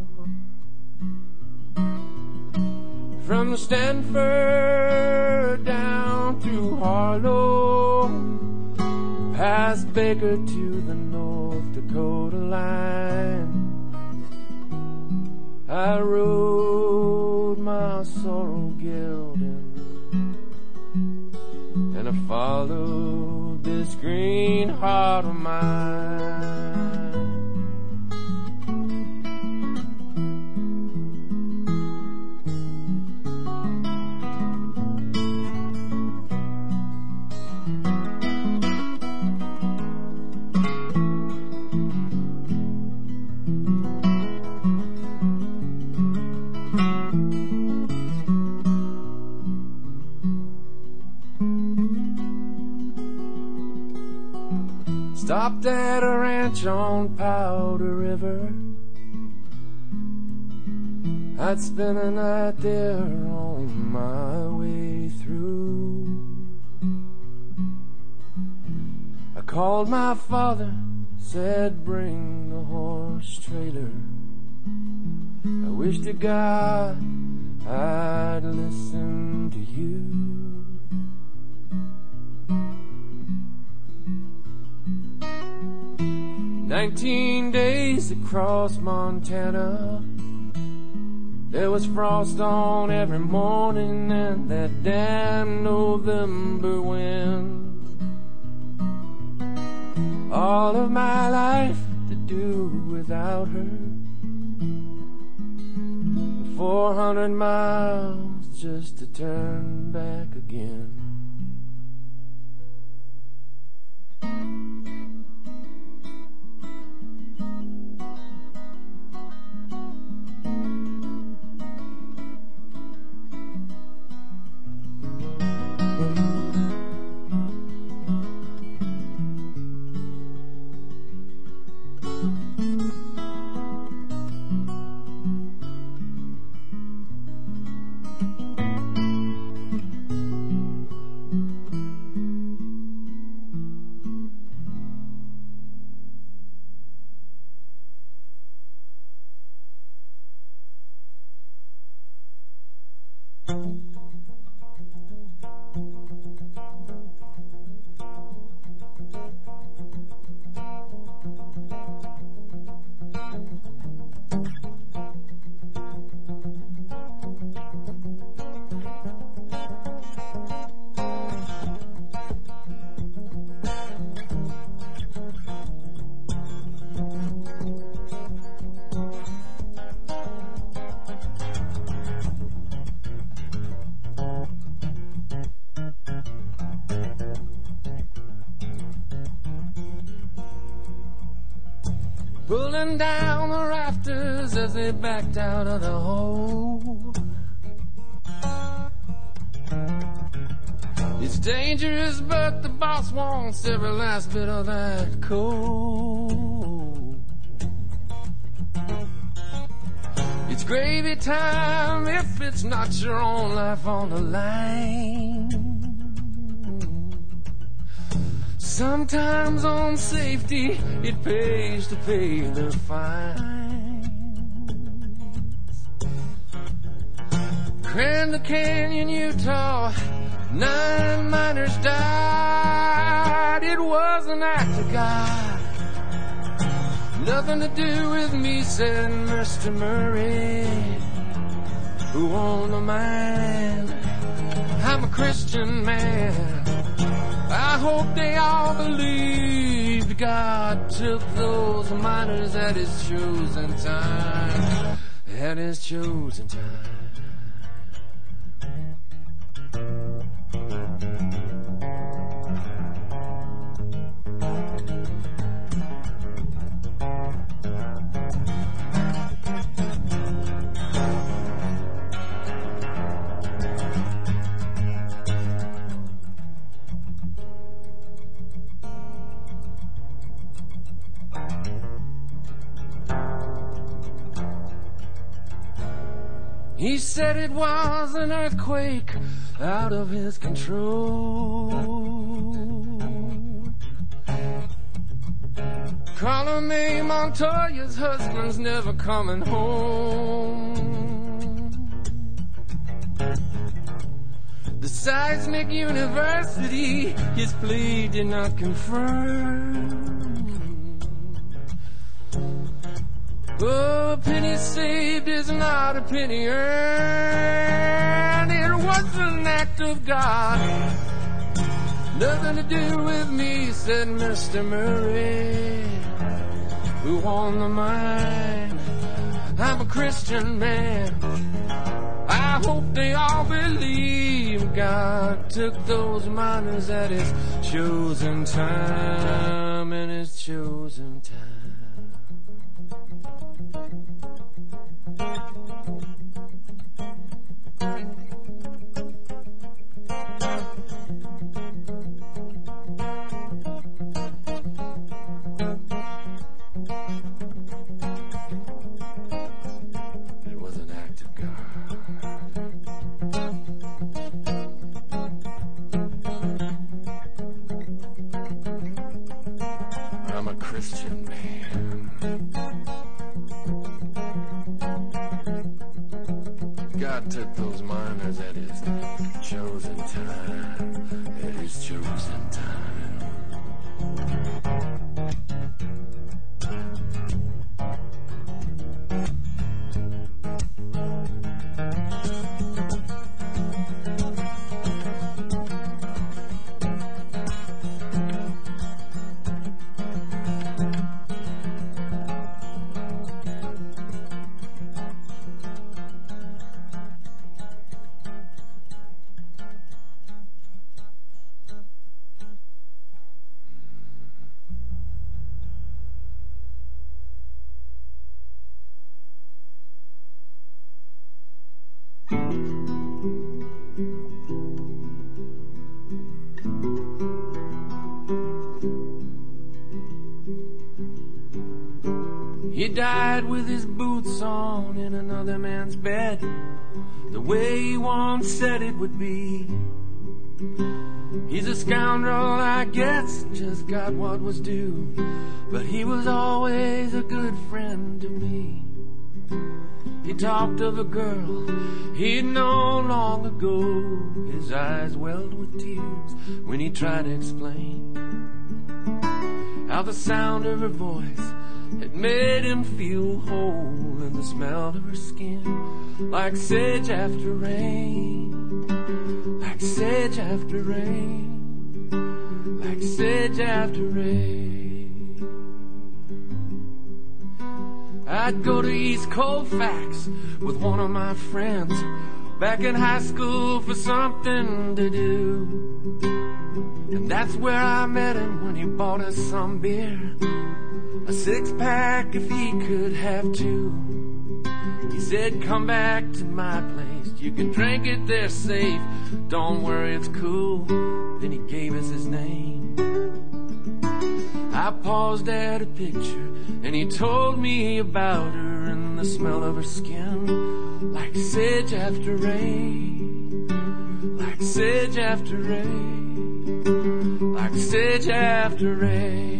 From Stanford down through Harlow, past Baker to the North Dakota line, I rode my sorrel gelding, and I followed this green heart of mine. Stopped at a ranch on Powder River. I'd spend a night there on my way through. I called my father, said bring the horse trailer. I wish to God I'd listen to you. 19 days across Montana. There was frost on every morning and that damn November wind. All of my life to do without her. 400 miles just to turn back again. pulling down the rafters as they backed out of the hole. It's dangerous, but the boss wants every last bit of that coal. It's gravy time if it's not your own life on the line. Sometimes on safety it pays to pay the fines. Grand Canyon, Utah, 9 miners died. It was an act of God. Nothing to do with me, said Mr. Murray, who owned the mine. I'm a Christian man. I hope they all believed God took those miners at his chosen time. At his chosen time. He said it was an earthquake out of his control. Carla Mae Montoya's husband's never coming home. The Seismic University, his plea did not confirm. Oh, a penny saved is not a penny earned. It was an act of God. Nothing to do with me, said Mr. Murray, who won the mine. I'm a Christian man. I hope they all believe God took those miners at his chosen time, and his chosen time. It was an act of God. I'm a Christian man. God took those miners at his chosen time, at his chosen time. He died with his boots on in another man's bed, the way he once said it would be. He's a scoundrel, I guess, just got what was due, but he was always a good friend to me. He talked of a girl he'd known long ago. His eyes welled with tears when he tried to explain how the sound of her voice had made him feel whole, and the smell of her skin like sage after rain, like sage after rain, like sage after rain. I'd go to East Colfax with one of my friends back in high school for something to do, and that's where I met him when he bought us some beer. a six-pack if he could have two. He said, come back to my place, you can drink it there safe, don't worry, it's cool. Then he gave us his name. I paused at a picture and he told me about her and the smell of her skin, like sage after rain, like sage after rain, like sage after rain.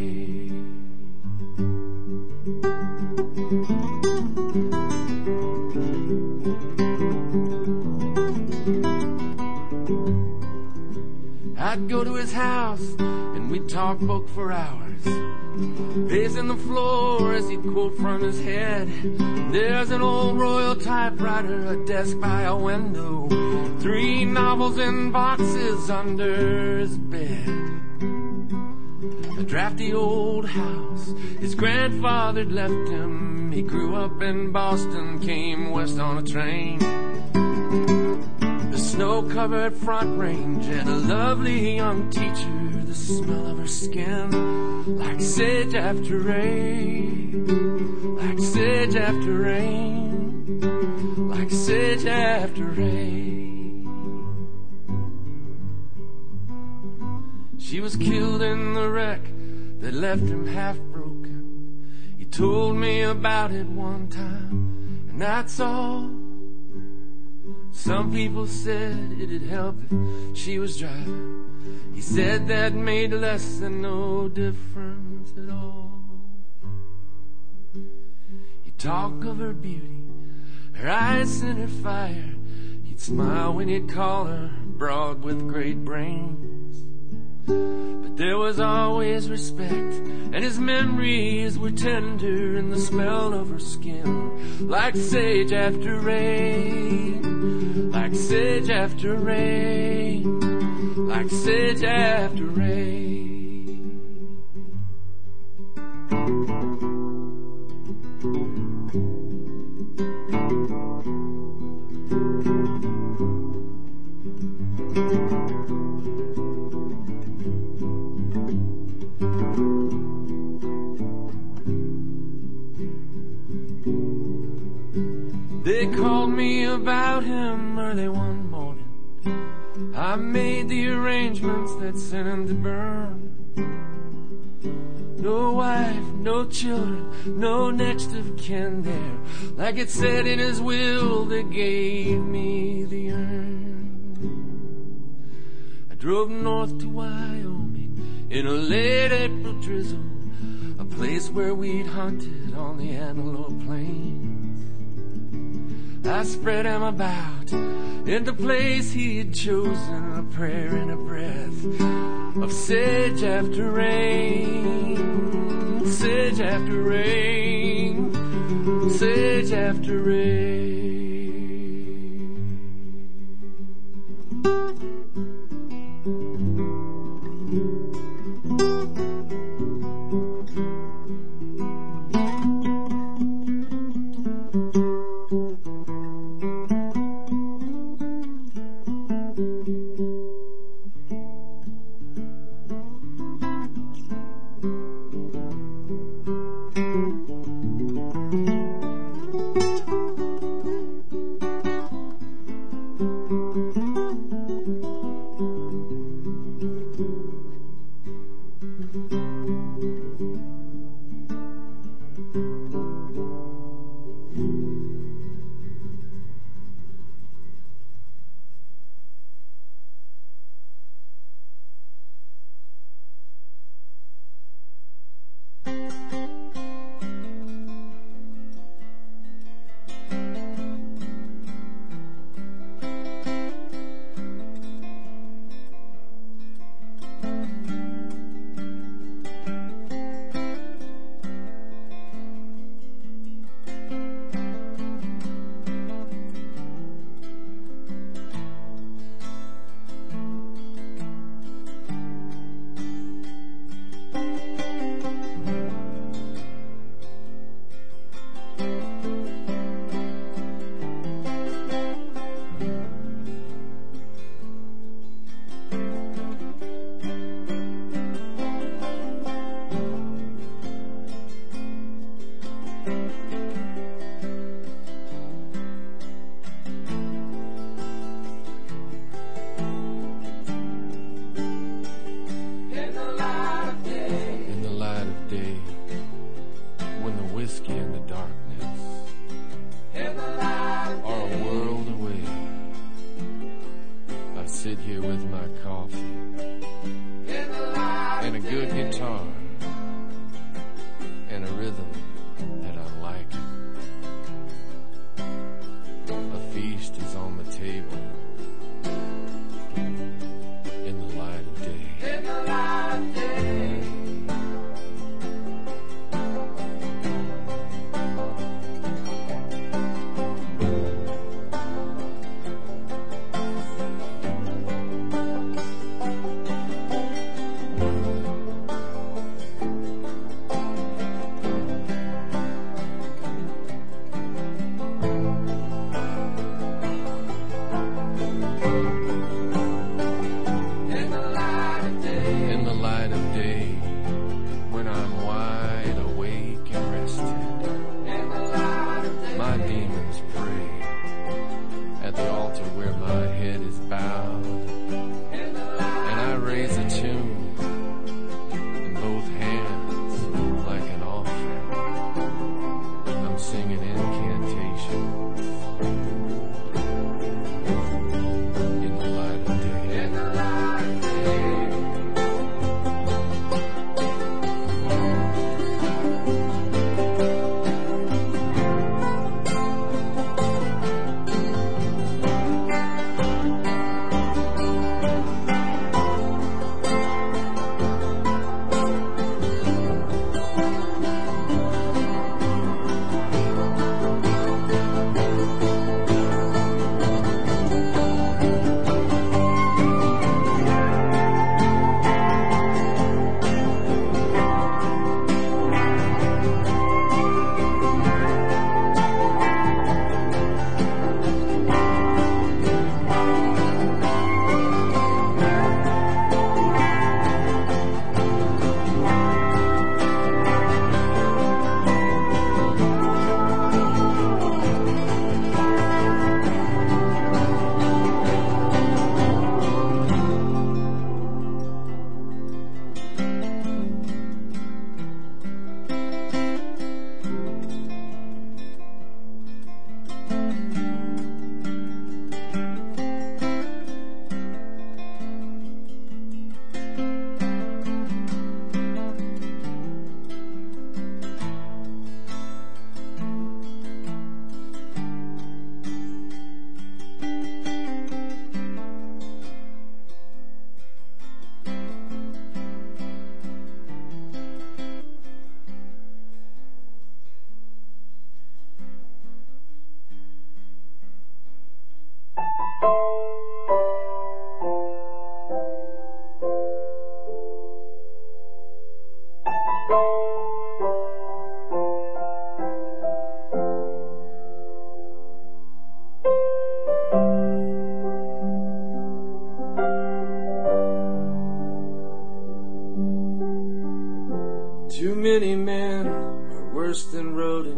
I'd go to his house and we'd talk book for hours, pacing the floor as he'd quote from his head. There's an old Royal typewriter, a desk by a window, 3 novels in boxes under his bed. A drafty old house his grandfather'd left him. He grew up in Boston, came west on a train. The snow-covered front range and a lovely young teacher, the smell of her skin, like sage after rain, like sage after rain, like sage after rain. She was killed in the wreck that left him half broken. He told me about it one time, and that's all. Some people said it'd help if she was driving. He said that made less than no difference at all. He'd talk of her beauty, her eyes and her fire. He'd smile when he'd call her broad with great brains. But there was always respect, and his memories were tender in the smell of her skin, like sage after rain, like sage after rain, like sage after rain. They called me about him early one morning. I made the arrangements that sent him to burn. No wife, no children, no next of kin there. Like it said in his will, they gave me the urn. I drove north to Wyoming in a late April drizzle, a place where we'd hunted on the Antelope Plains. I spread him about in the place he'd chosen, a prayer and a breath of sage after rain, sage after rain, sage after rain.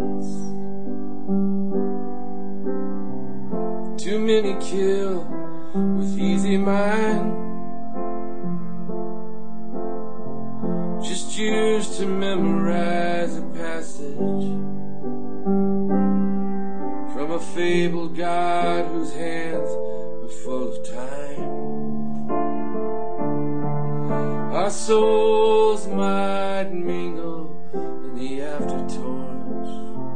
silence. Too many kill with easy mind, just used to memorize a passage from a fabled god whose hands were full of time. Our souls might mingle in the aftertorch,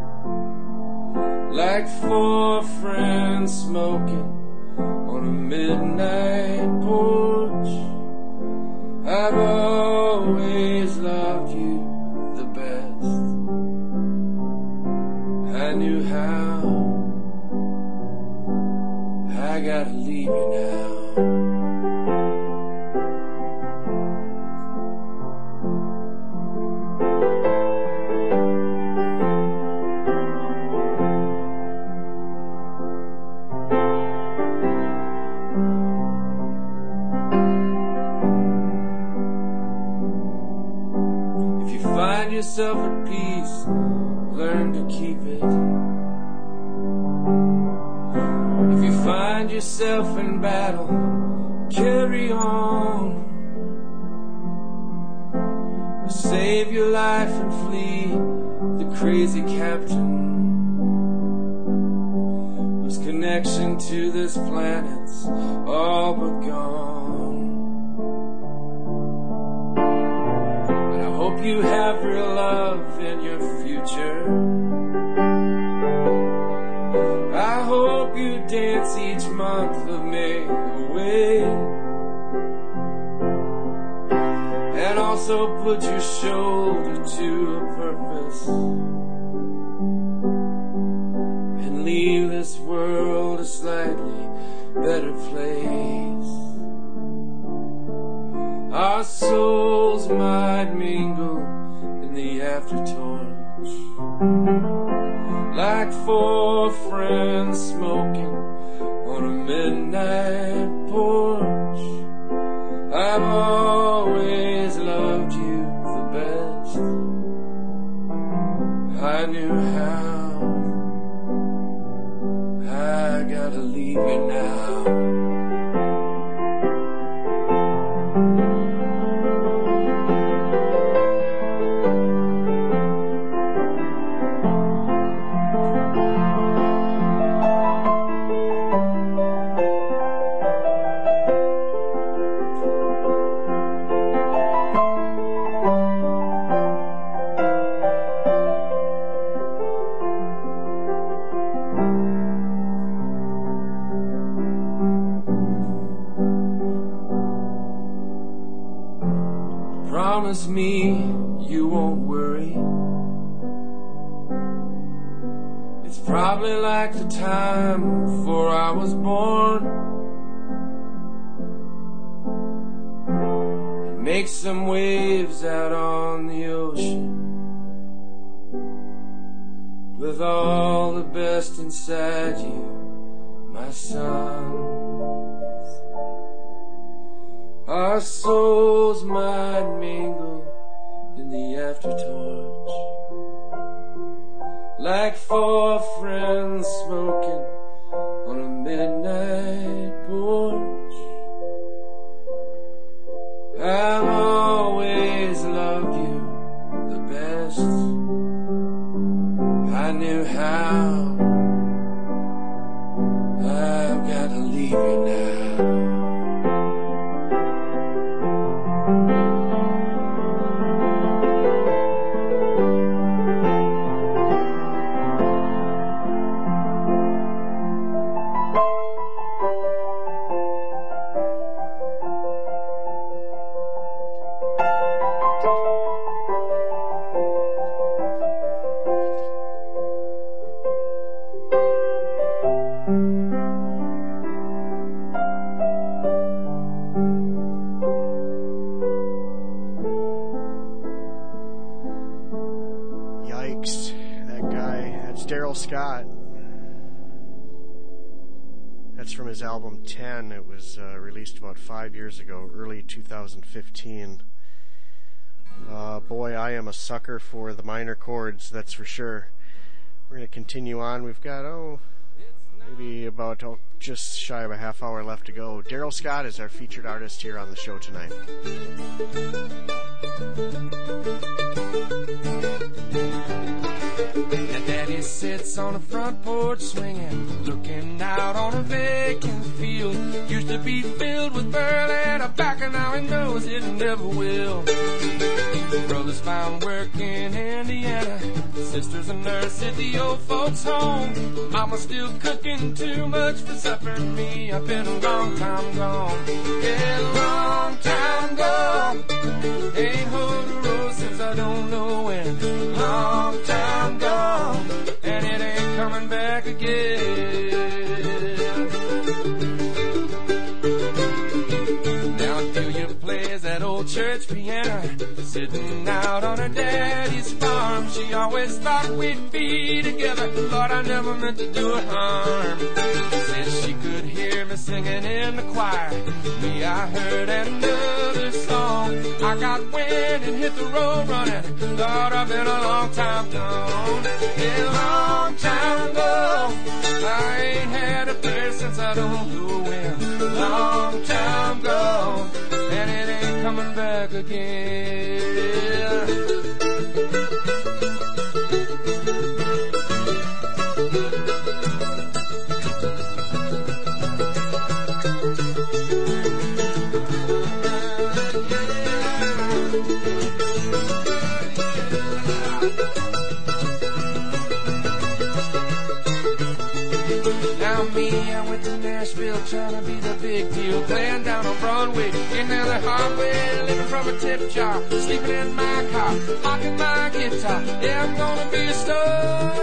like four friends smoking on a midnight porch. I've always loved you the best. I knew how. I gotta leave you now. Yourself at peace, learn to keep it. If you find yourself in battle, carry on. Or save your life and flee the crazy captain whose connection to this planet's all but gone. Hope you have real love in your future. I hope you dance each month of May away, and also put your shoulder to a purpose and leave this world a slightly better place. Our souls might mingle in the aftertorch, like four friends smoking on a midnight porch. I've always loved you the best. I knew how. I gotta leave you now. Promise me you won't worry. It's probably like the time before I was born. Make some waves out on the ocean with all the best inside you, my son. Our souls might mingle in the aftertorch, like four friends smoking on a midnight porch. I've always loved you the best. I knew how. I've got to leave you now. Scott. That's from his album 10. It was released about 5 years ago, early 2015. Boy, I am a sucker for the minor chords, that's for sure. We're going to continue on. We've got, maybe about just shy of a half hour left to go. Daryl Scott is our featured artist here on the show tonight. Now Daddy sits on the front porch swinging, looking out on a vacant field. Used to be filled with burl and tobacco, now he knows it never will. Brothers found work in Indiana, sister's a nurse at the old folks' home. Mama's still cooking too much for supper and me. I've been a long time gone, yeah, a long time gone. Ain't hold the road since I don't know when. Long time gone, and it ain't coming back again. Now Delia plays that old church piano, sitting out on her daddy's farm. She always thought we'd be together. Lord, I never meant to do her harm. Said she could hear me singing in the choir. Me, I heard another song. I got wind and hit the road running. Lord, I've been a long time gone. Yeah, a long time gone. I ain't had a prayer since I don't know when. Long time gone, and it ain't coming back again. Now me, I went to Nashville trying to be the big deal, playing down on Broadway, getting down the hard way, living from a tip jar, sleeping in my car, hawking my guitar. Yeah, I'm gonna be a star.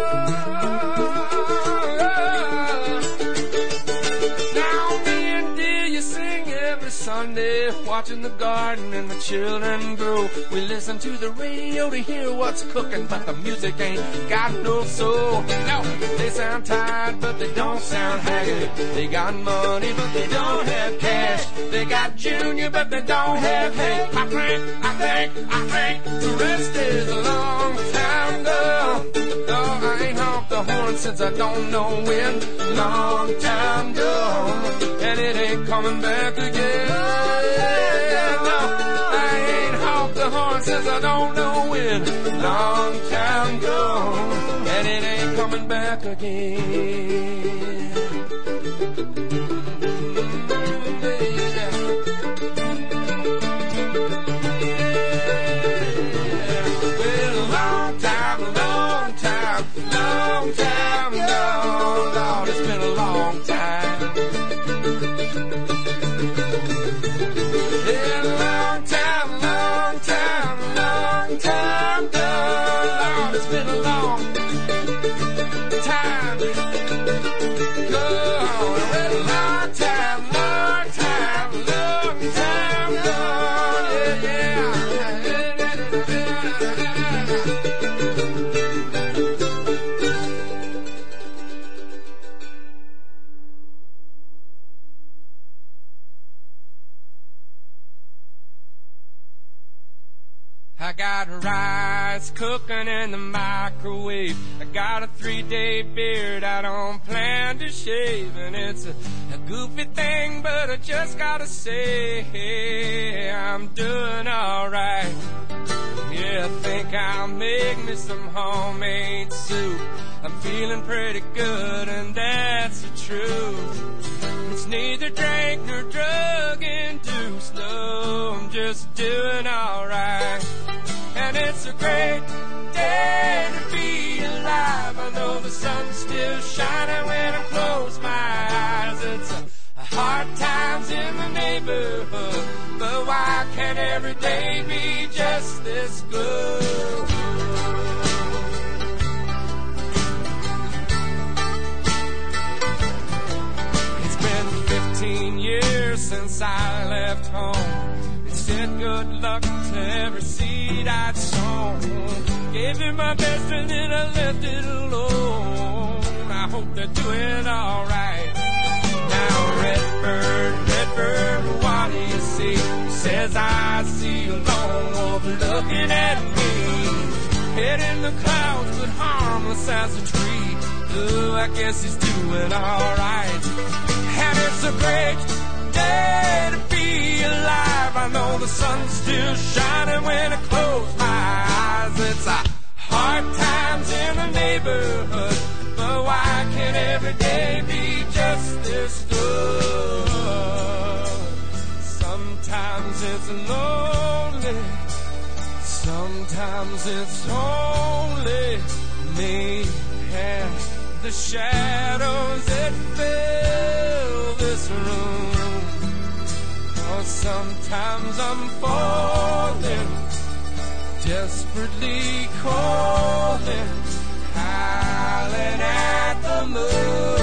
Now me and Delia sing every Sunday, watching the garden and the children grow. We listen to the radio to hear what's cooking, but the music ain't got no soul. No, they sound tired, but they don't sound haggard. They got money, but they don't have cash. They got Junior, but they don't have Hank. I think the rest is a long time gone. Oh, I ain't honked the horn since I don't know when. Long time gone, and it ain't coming back again. No, I ain't honked the horn since I don't know when. Long time gone, and it ain't coming back again. Well, long time gone, Lord, it's been a long time. Yeah, long time gone, Lord, it's been a long time gone. Well, long time gone, yeah. I got rice cooking in the microwave. I got a 3-day beard I don't plan to shave. And it's a goofy thing, but I just gotta say I'm doing alright. Yeah, I think I'll make me some homemade soup. I'm feeling pretty good, and that's the truth. It's neither drink nor drug induced. No, I'm just doing alright. And it's a great day to be alive. I know the sun's still shining when I close my eyes. It's a hard times in the neighborhood, but why can't every day be just this good? It's been 15 years since I left home. It said good luck to every seed I'd sown. Gave it my best and then I left it alone. I hope they're doing alright. Now Redbird, what do you see? Says I see a lone wolf looking at me. Head in the clouds but harmless harmless as a tree. Ooh, I guess he's doing alright. And it's a great day to be alive. I know the sun's still shining when I close my eyes. It's a hard times in the neighborhood, but why can't every day be just this good? Sometimes it's lonely, sometimes it's only me and the shadows that fill this room. Oh, sometimes I'm falling, desperately calling, howling at the moon.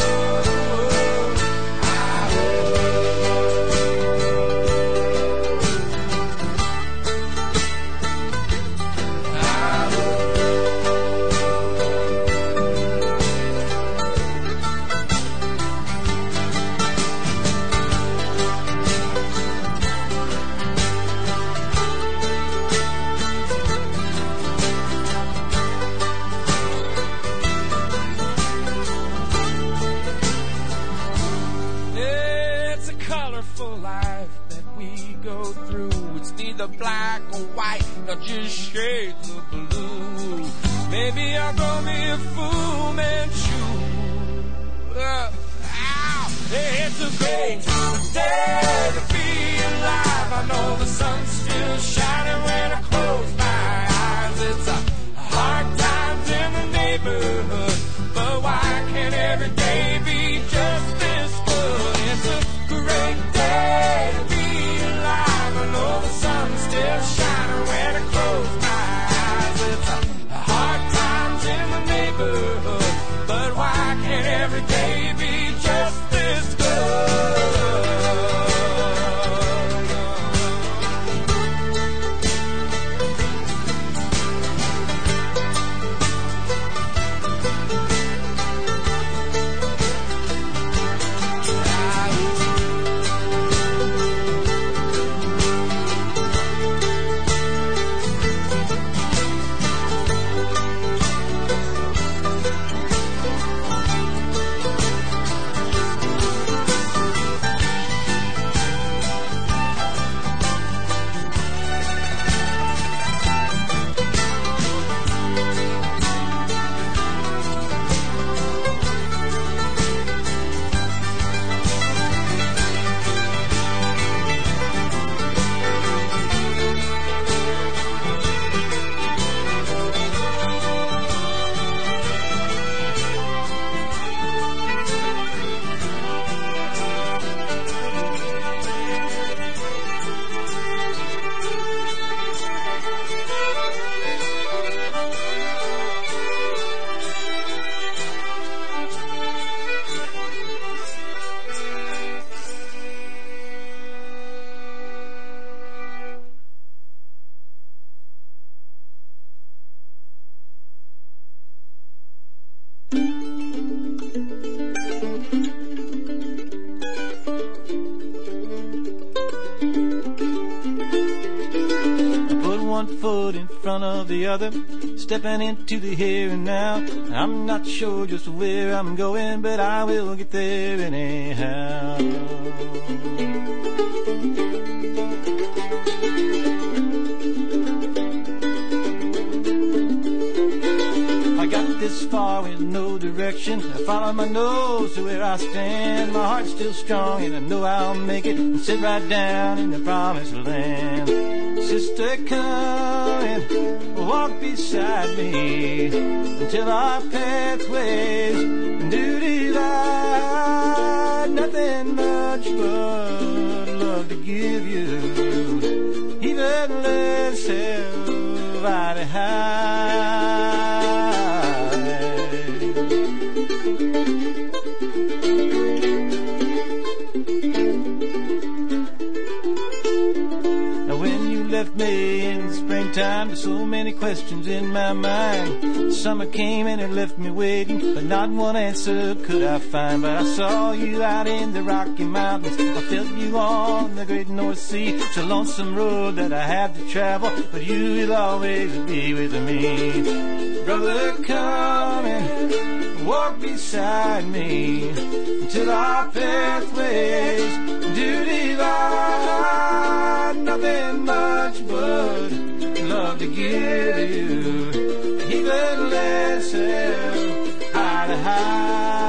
Black or white, not just shades of blue. Maybe I'll go be a Fu Manchu. It's a great day to be alive. I know the sun's still shining when I close my eyes. It's a hard times in the neighborhood, but why can't every day be just this good? It's a great day to be alive. I know the sun's still shining when I close my eyes. It's a hard times in the neighborhood, but why can't every day be just this good? The other, stepping into the here and now. I'm not sure just where I'm going, but I will get there anyhow. I got this far with no direction. I follow my nose to where I stand. My heart's still strong and I know I'll make it and sit right down in the promised land. Sister, come and walk beside me until our pathways do divide. Nothing much but love to give you, even less have I to Now when you left me in the springtime with so many questions in my mind. Summer came and it left me waiting, but not one answer could I find. But I saw you out in the Rocky Mountains, I felt you on the great North Sea. It's a lonesome road that I have to travel, but you will always be with me. Brother, come and walk beside me until our pathways do divide. Nothing much but love to give you, even less high to high.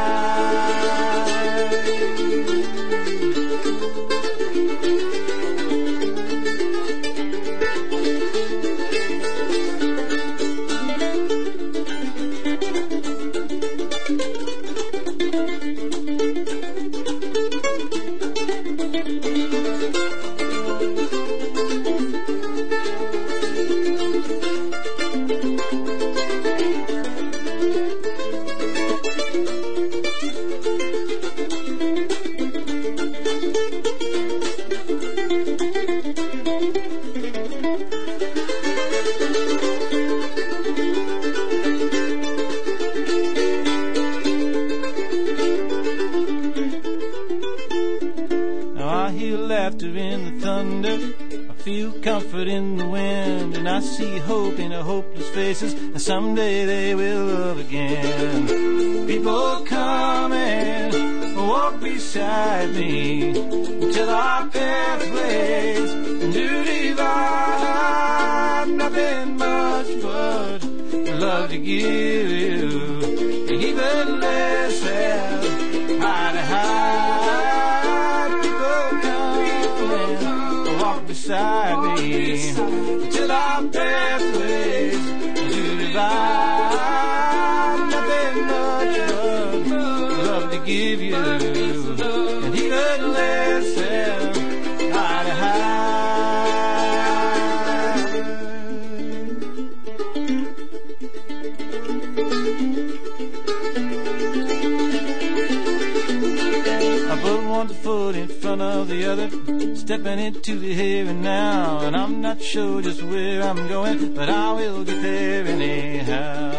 Comfort in the wind, and I see hope in the hopeless faces, and someday they will love again. People come and walk beside me until our pathways do divide. Nothing much but love to give you, even less high to high. People come and walk beside me till our pathways do divide. Nothing much but love to give you, and even less high to high. I put one foot in front of the other, stepping into the here and now, and I'm not sure just where I'm going, but I will get there anyhow.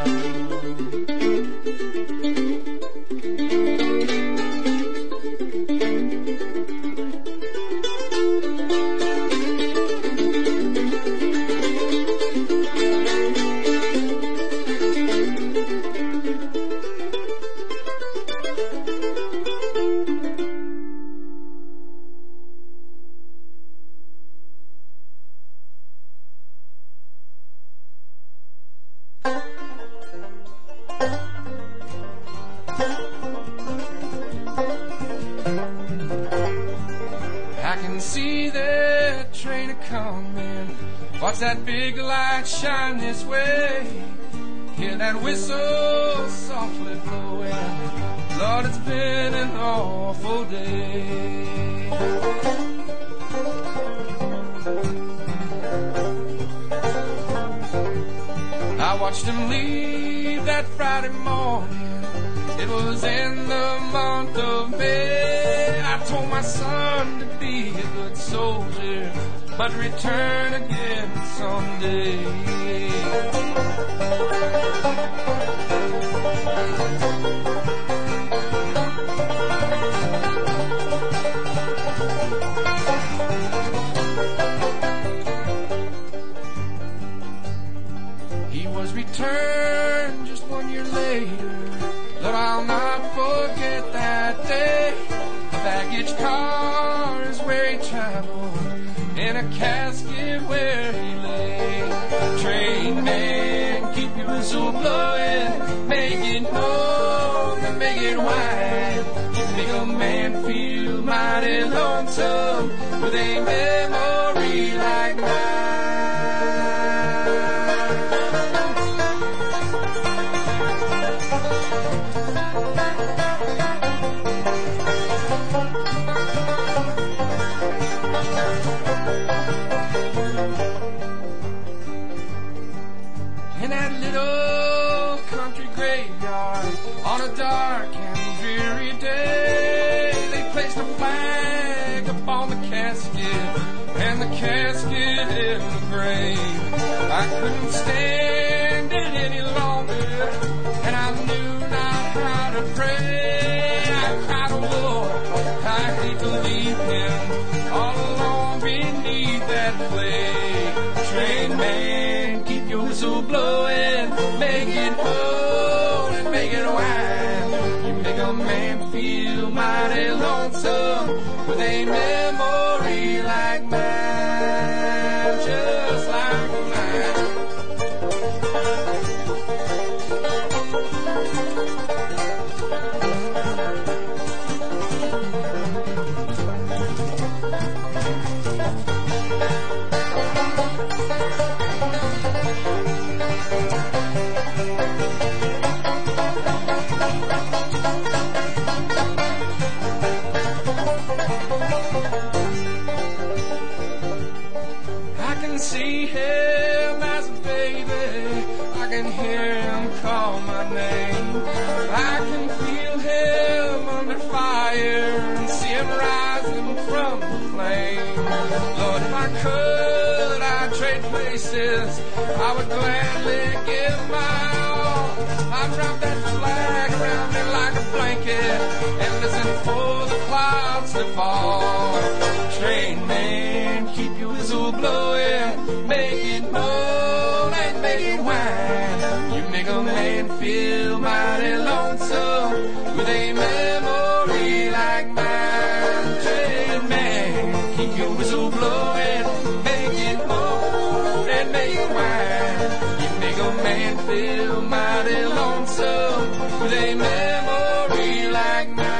Watch that big light shine this way. Hear that whistle softly blowing. Lord, it's been an awful day. I watched him leave that Friday morning. It was in the month of May. I told my son to be a good soldier, but return again someday. He was returned just 1 year later, but I'll not forget that day. The baggage car is where he traveled, in a casket where he lay. Train man, keep your whistle blowing, make it known and make it wide. You make a man feel mighty lonesome with a memory like mine. In that little country graveyard on a dark and dreary day, they placed a flag upon the casket and the casket in the grave. I I couldn't stand it any longer, and I knew not how to pray. I cried a wolf, I hate to leave him all alone beneath that plague train. Man, keep your whistle blowing, make it blow and make it whine. You make a man feel mighty lonesome with a memory like mine, just like mine. I can see him as a baby, I can hear him call my name. I can feel him under fire and see him rising from the flame. Lord, if I could, I'd trade places, I would gladly give my all. I'd wrap that flag around me like a blanket and listen for the clouds to fall. Train man, keep your whistle blowing, make it moan and make it whine. You make a man feel mighty lonesome with a memory like mine. Train man, keep your whistle blowing, make it moan and make it whine. You make a man feel mighty lonesome with a memory like mine.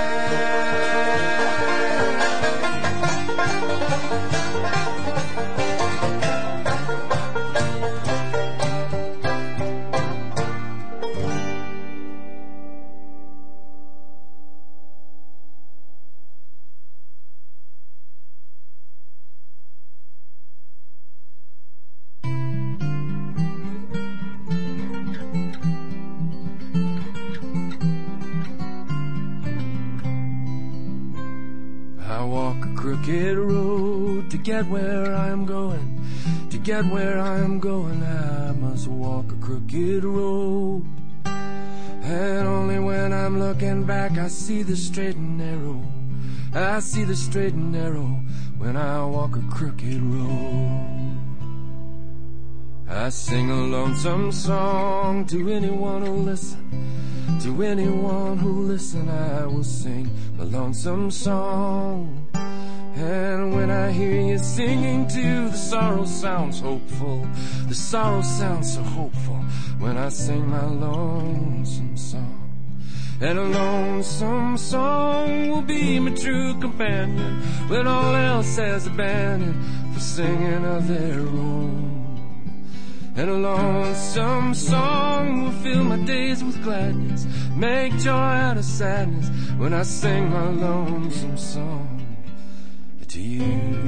Crooked road to get where I am going. To get where I am going, I must walk a crooked road. And only when I'm looking back, I see the straight and narrow. I see the straight and narrow when I walk a crooked road. I sing a lonesome song to anyone who'll listen. To anyone who'll listen, I will sing a lonesome song. And when I hear you singing too, the sorrow sounds hopeful. The sorrow sounds so hopeful when I sing my lonesome song. And a lonesome song will be my true companion when all else has abandoned for singing of their own. And a lonesome song will fill my days with gladness, make joy out of sadness when I sing my lonesome song to you.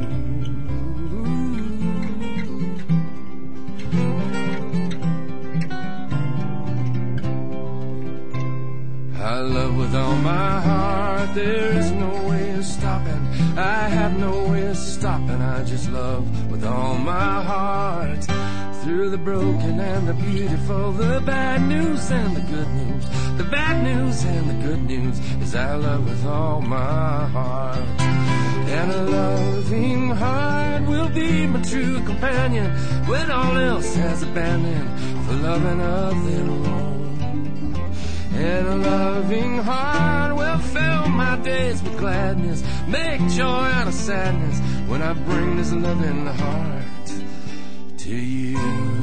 I love with all my heart, there is no way of stopping. I have no way of stopping, I just love with all my heart. Through the broken and the beautiful, the bad news and the good news, the bad news and the good news is I love with all my heart. And a loving heart will be my true companion when all else has abandoned for loving of their own. And a loving heart will fill my days with gladness, make joy out of sadness when I bring this loving heart to you.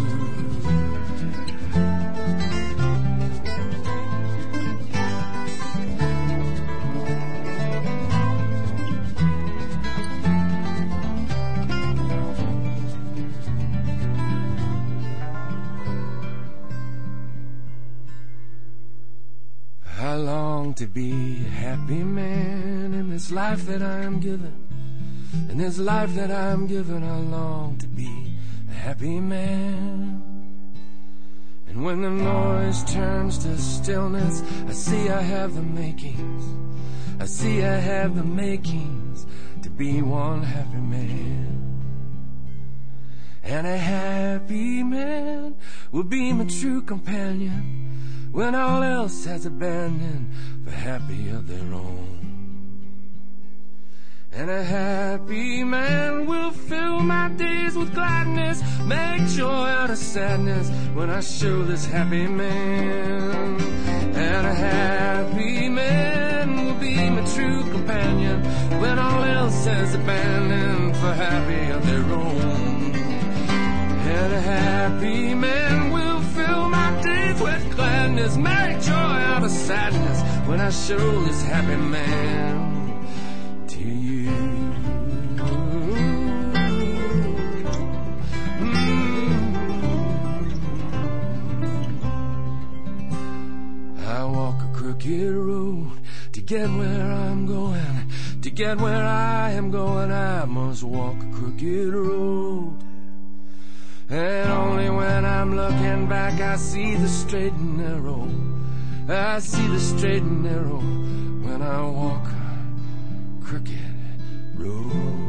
I long to be a happy man in this life that I am given. In this life that I am given, I long to be a happy man. And when the noise turns to stillness, I see I have the makings. I see I have the makings to be one happy man. And a happy man will be my true companion when all else has abandoned for happy of their own. And a happy man will fill my days with gladness, make joy out of sadness when I show this happy man. And a happy man will be my true companion when all else has abandoned for happy of their own. And a happy man will fill my days with gladness, make joy out of sadness when I show this happy man to you. I walk a crooked road to get where I'm going. To get where I am going, I must walk a crooked road. And only when I'm looking back I see the straight and narrow. I see the straight and narrow when I walk a crooked road.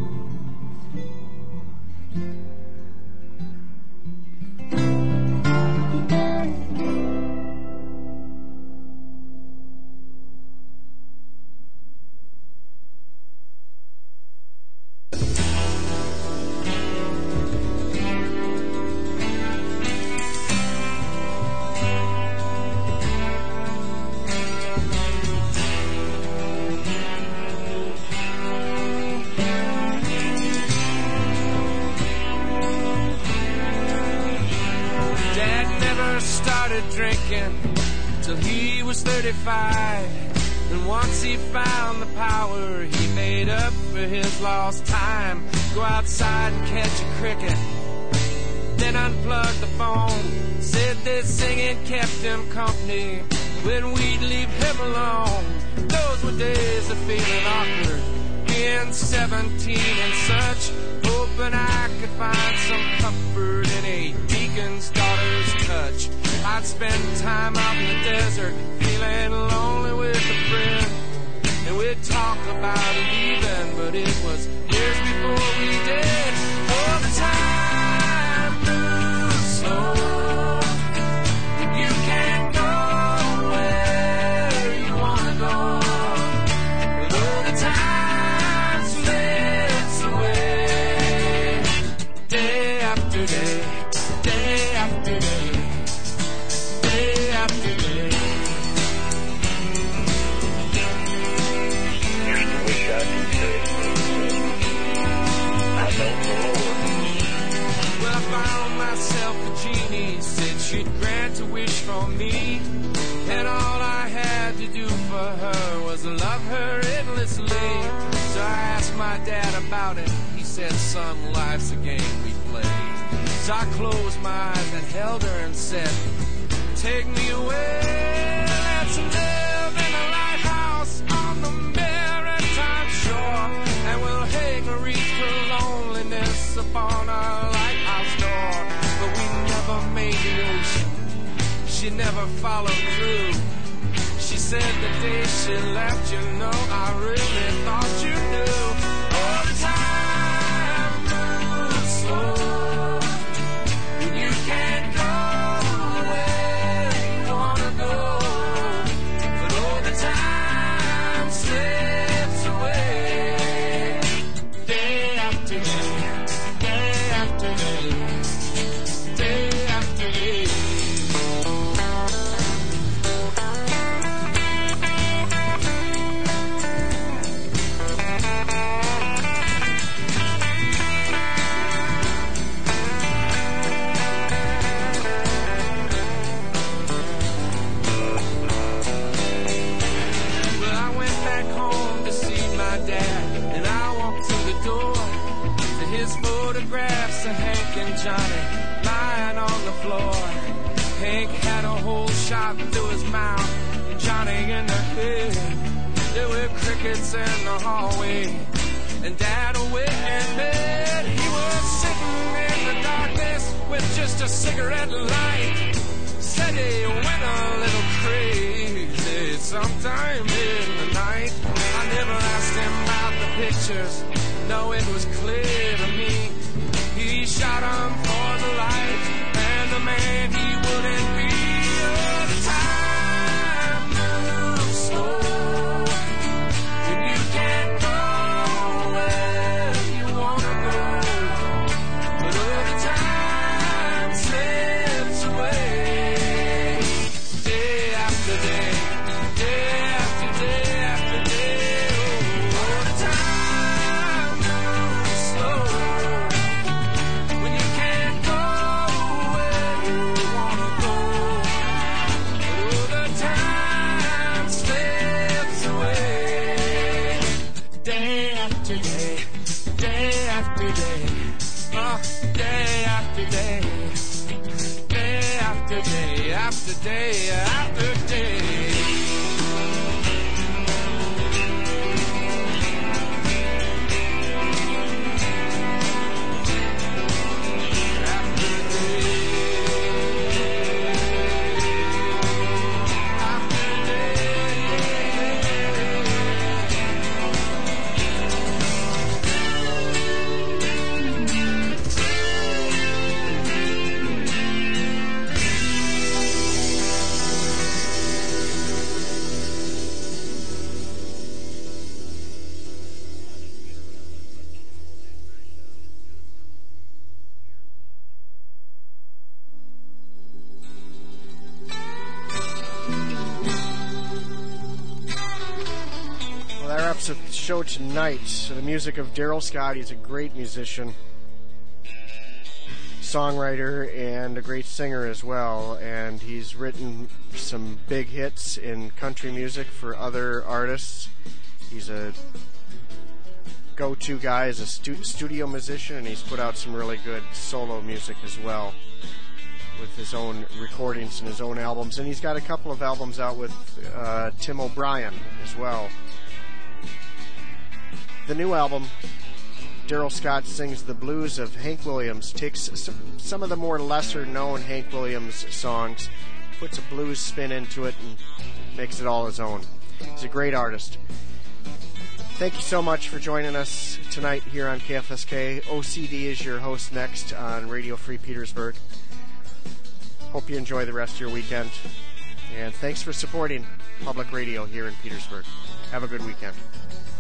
Drinking till he was 35, and once he found the power, he made up for his lost time. Go outside and catch a cricket, then unplug the phone. Said this singing kept him company when we'd leave him alone. Those were days of feeling awkward, being 17 and such, hoping I could find some comfort in a deacon's daughter's touch. I'd spend time out in the desert, feeling lonely with a friend, and we'd talk about leaving, but it was years before we did. All the time moves slow, you can't go where you wanna go, but all the time slips away, day after day, day after day. She'd grant a wish for me, and all I had to do for her was love her endlessly. So I asked my dad about it. He said, son, life's a game we play. So I closed my eyes and held her and said, take me away, let's live in a lighthouse on the maritime shore, and we'll hang a wreath for loneliness upon our lighthouse door. But we never made the ocean, she never followed through. She said the day she left, you know, I really thought you knew. All the time moves slow, and you can't go where you wanna go, but all the time slips away, day after day, day after day. Day after day. Well, I went back home to see my dad, and I walked through the door to his photographs of Hank and Johnny lying on the floor. Hank had a whole shot through his mouth, and Johnny in the head. There were crickets in the hallway, and Dad awake in bed. He was sitting in the darkness with just a cigarette light. Said he went a little crazy sometime in the night. I never asked him about the pictures, no, it was clear to me. He shot 'em for Day after day. The show tonight, the music of Darrell Scott. He's a great musician, songwriter, and a great singer as well, and he's written some big hits in country music for other artists. He's a go-to guy as a studio musician, and he's put out some really good solo music as well with his own recordings and his own albums, and he's got a couple of albums out with Tim O'Brien as well. The new album, Darrell Scott Sings the Blues of Hank Williams, takes some of the more lesser-known Hank Williams songs, puts a blues spin into it, and makes it all his own. He's a great artist. Thank you so much for joining us tonight here on KFSK. OCD is your host next on Radio Free Petersburg. Hope you enjoy the rest of your weekend. And thanks for supporting public radio here in Petersburg. Have a good weekend.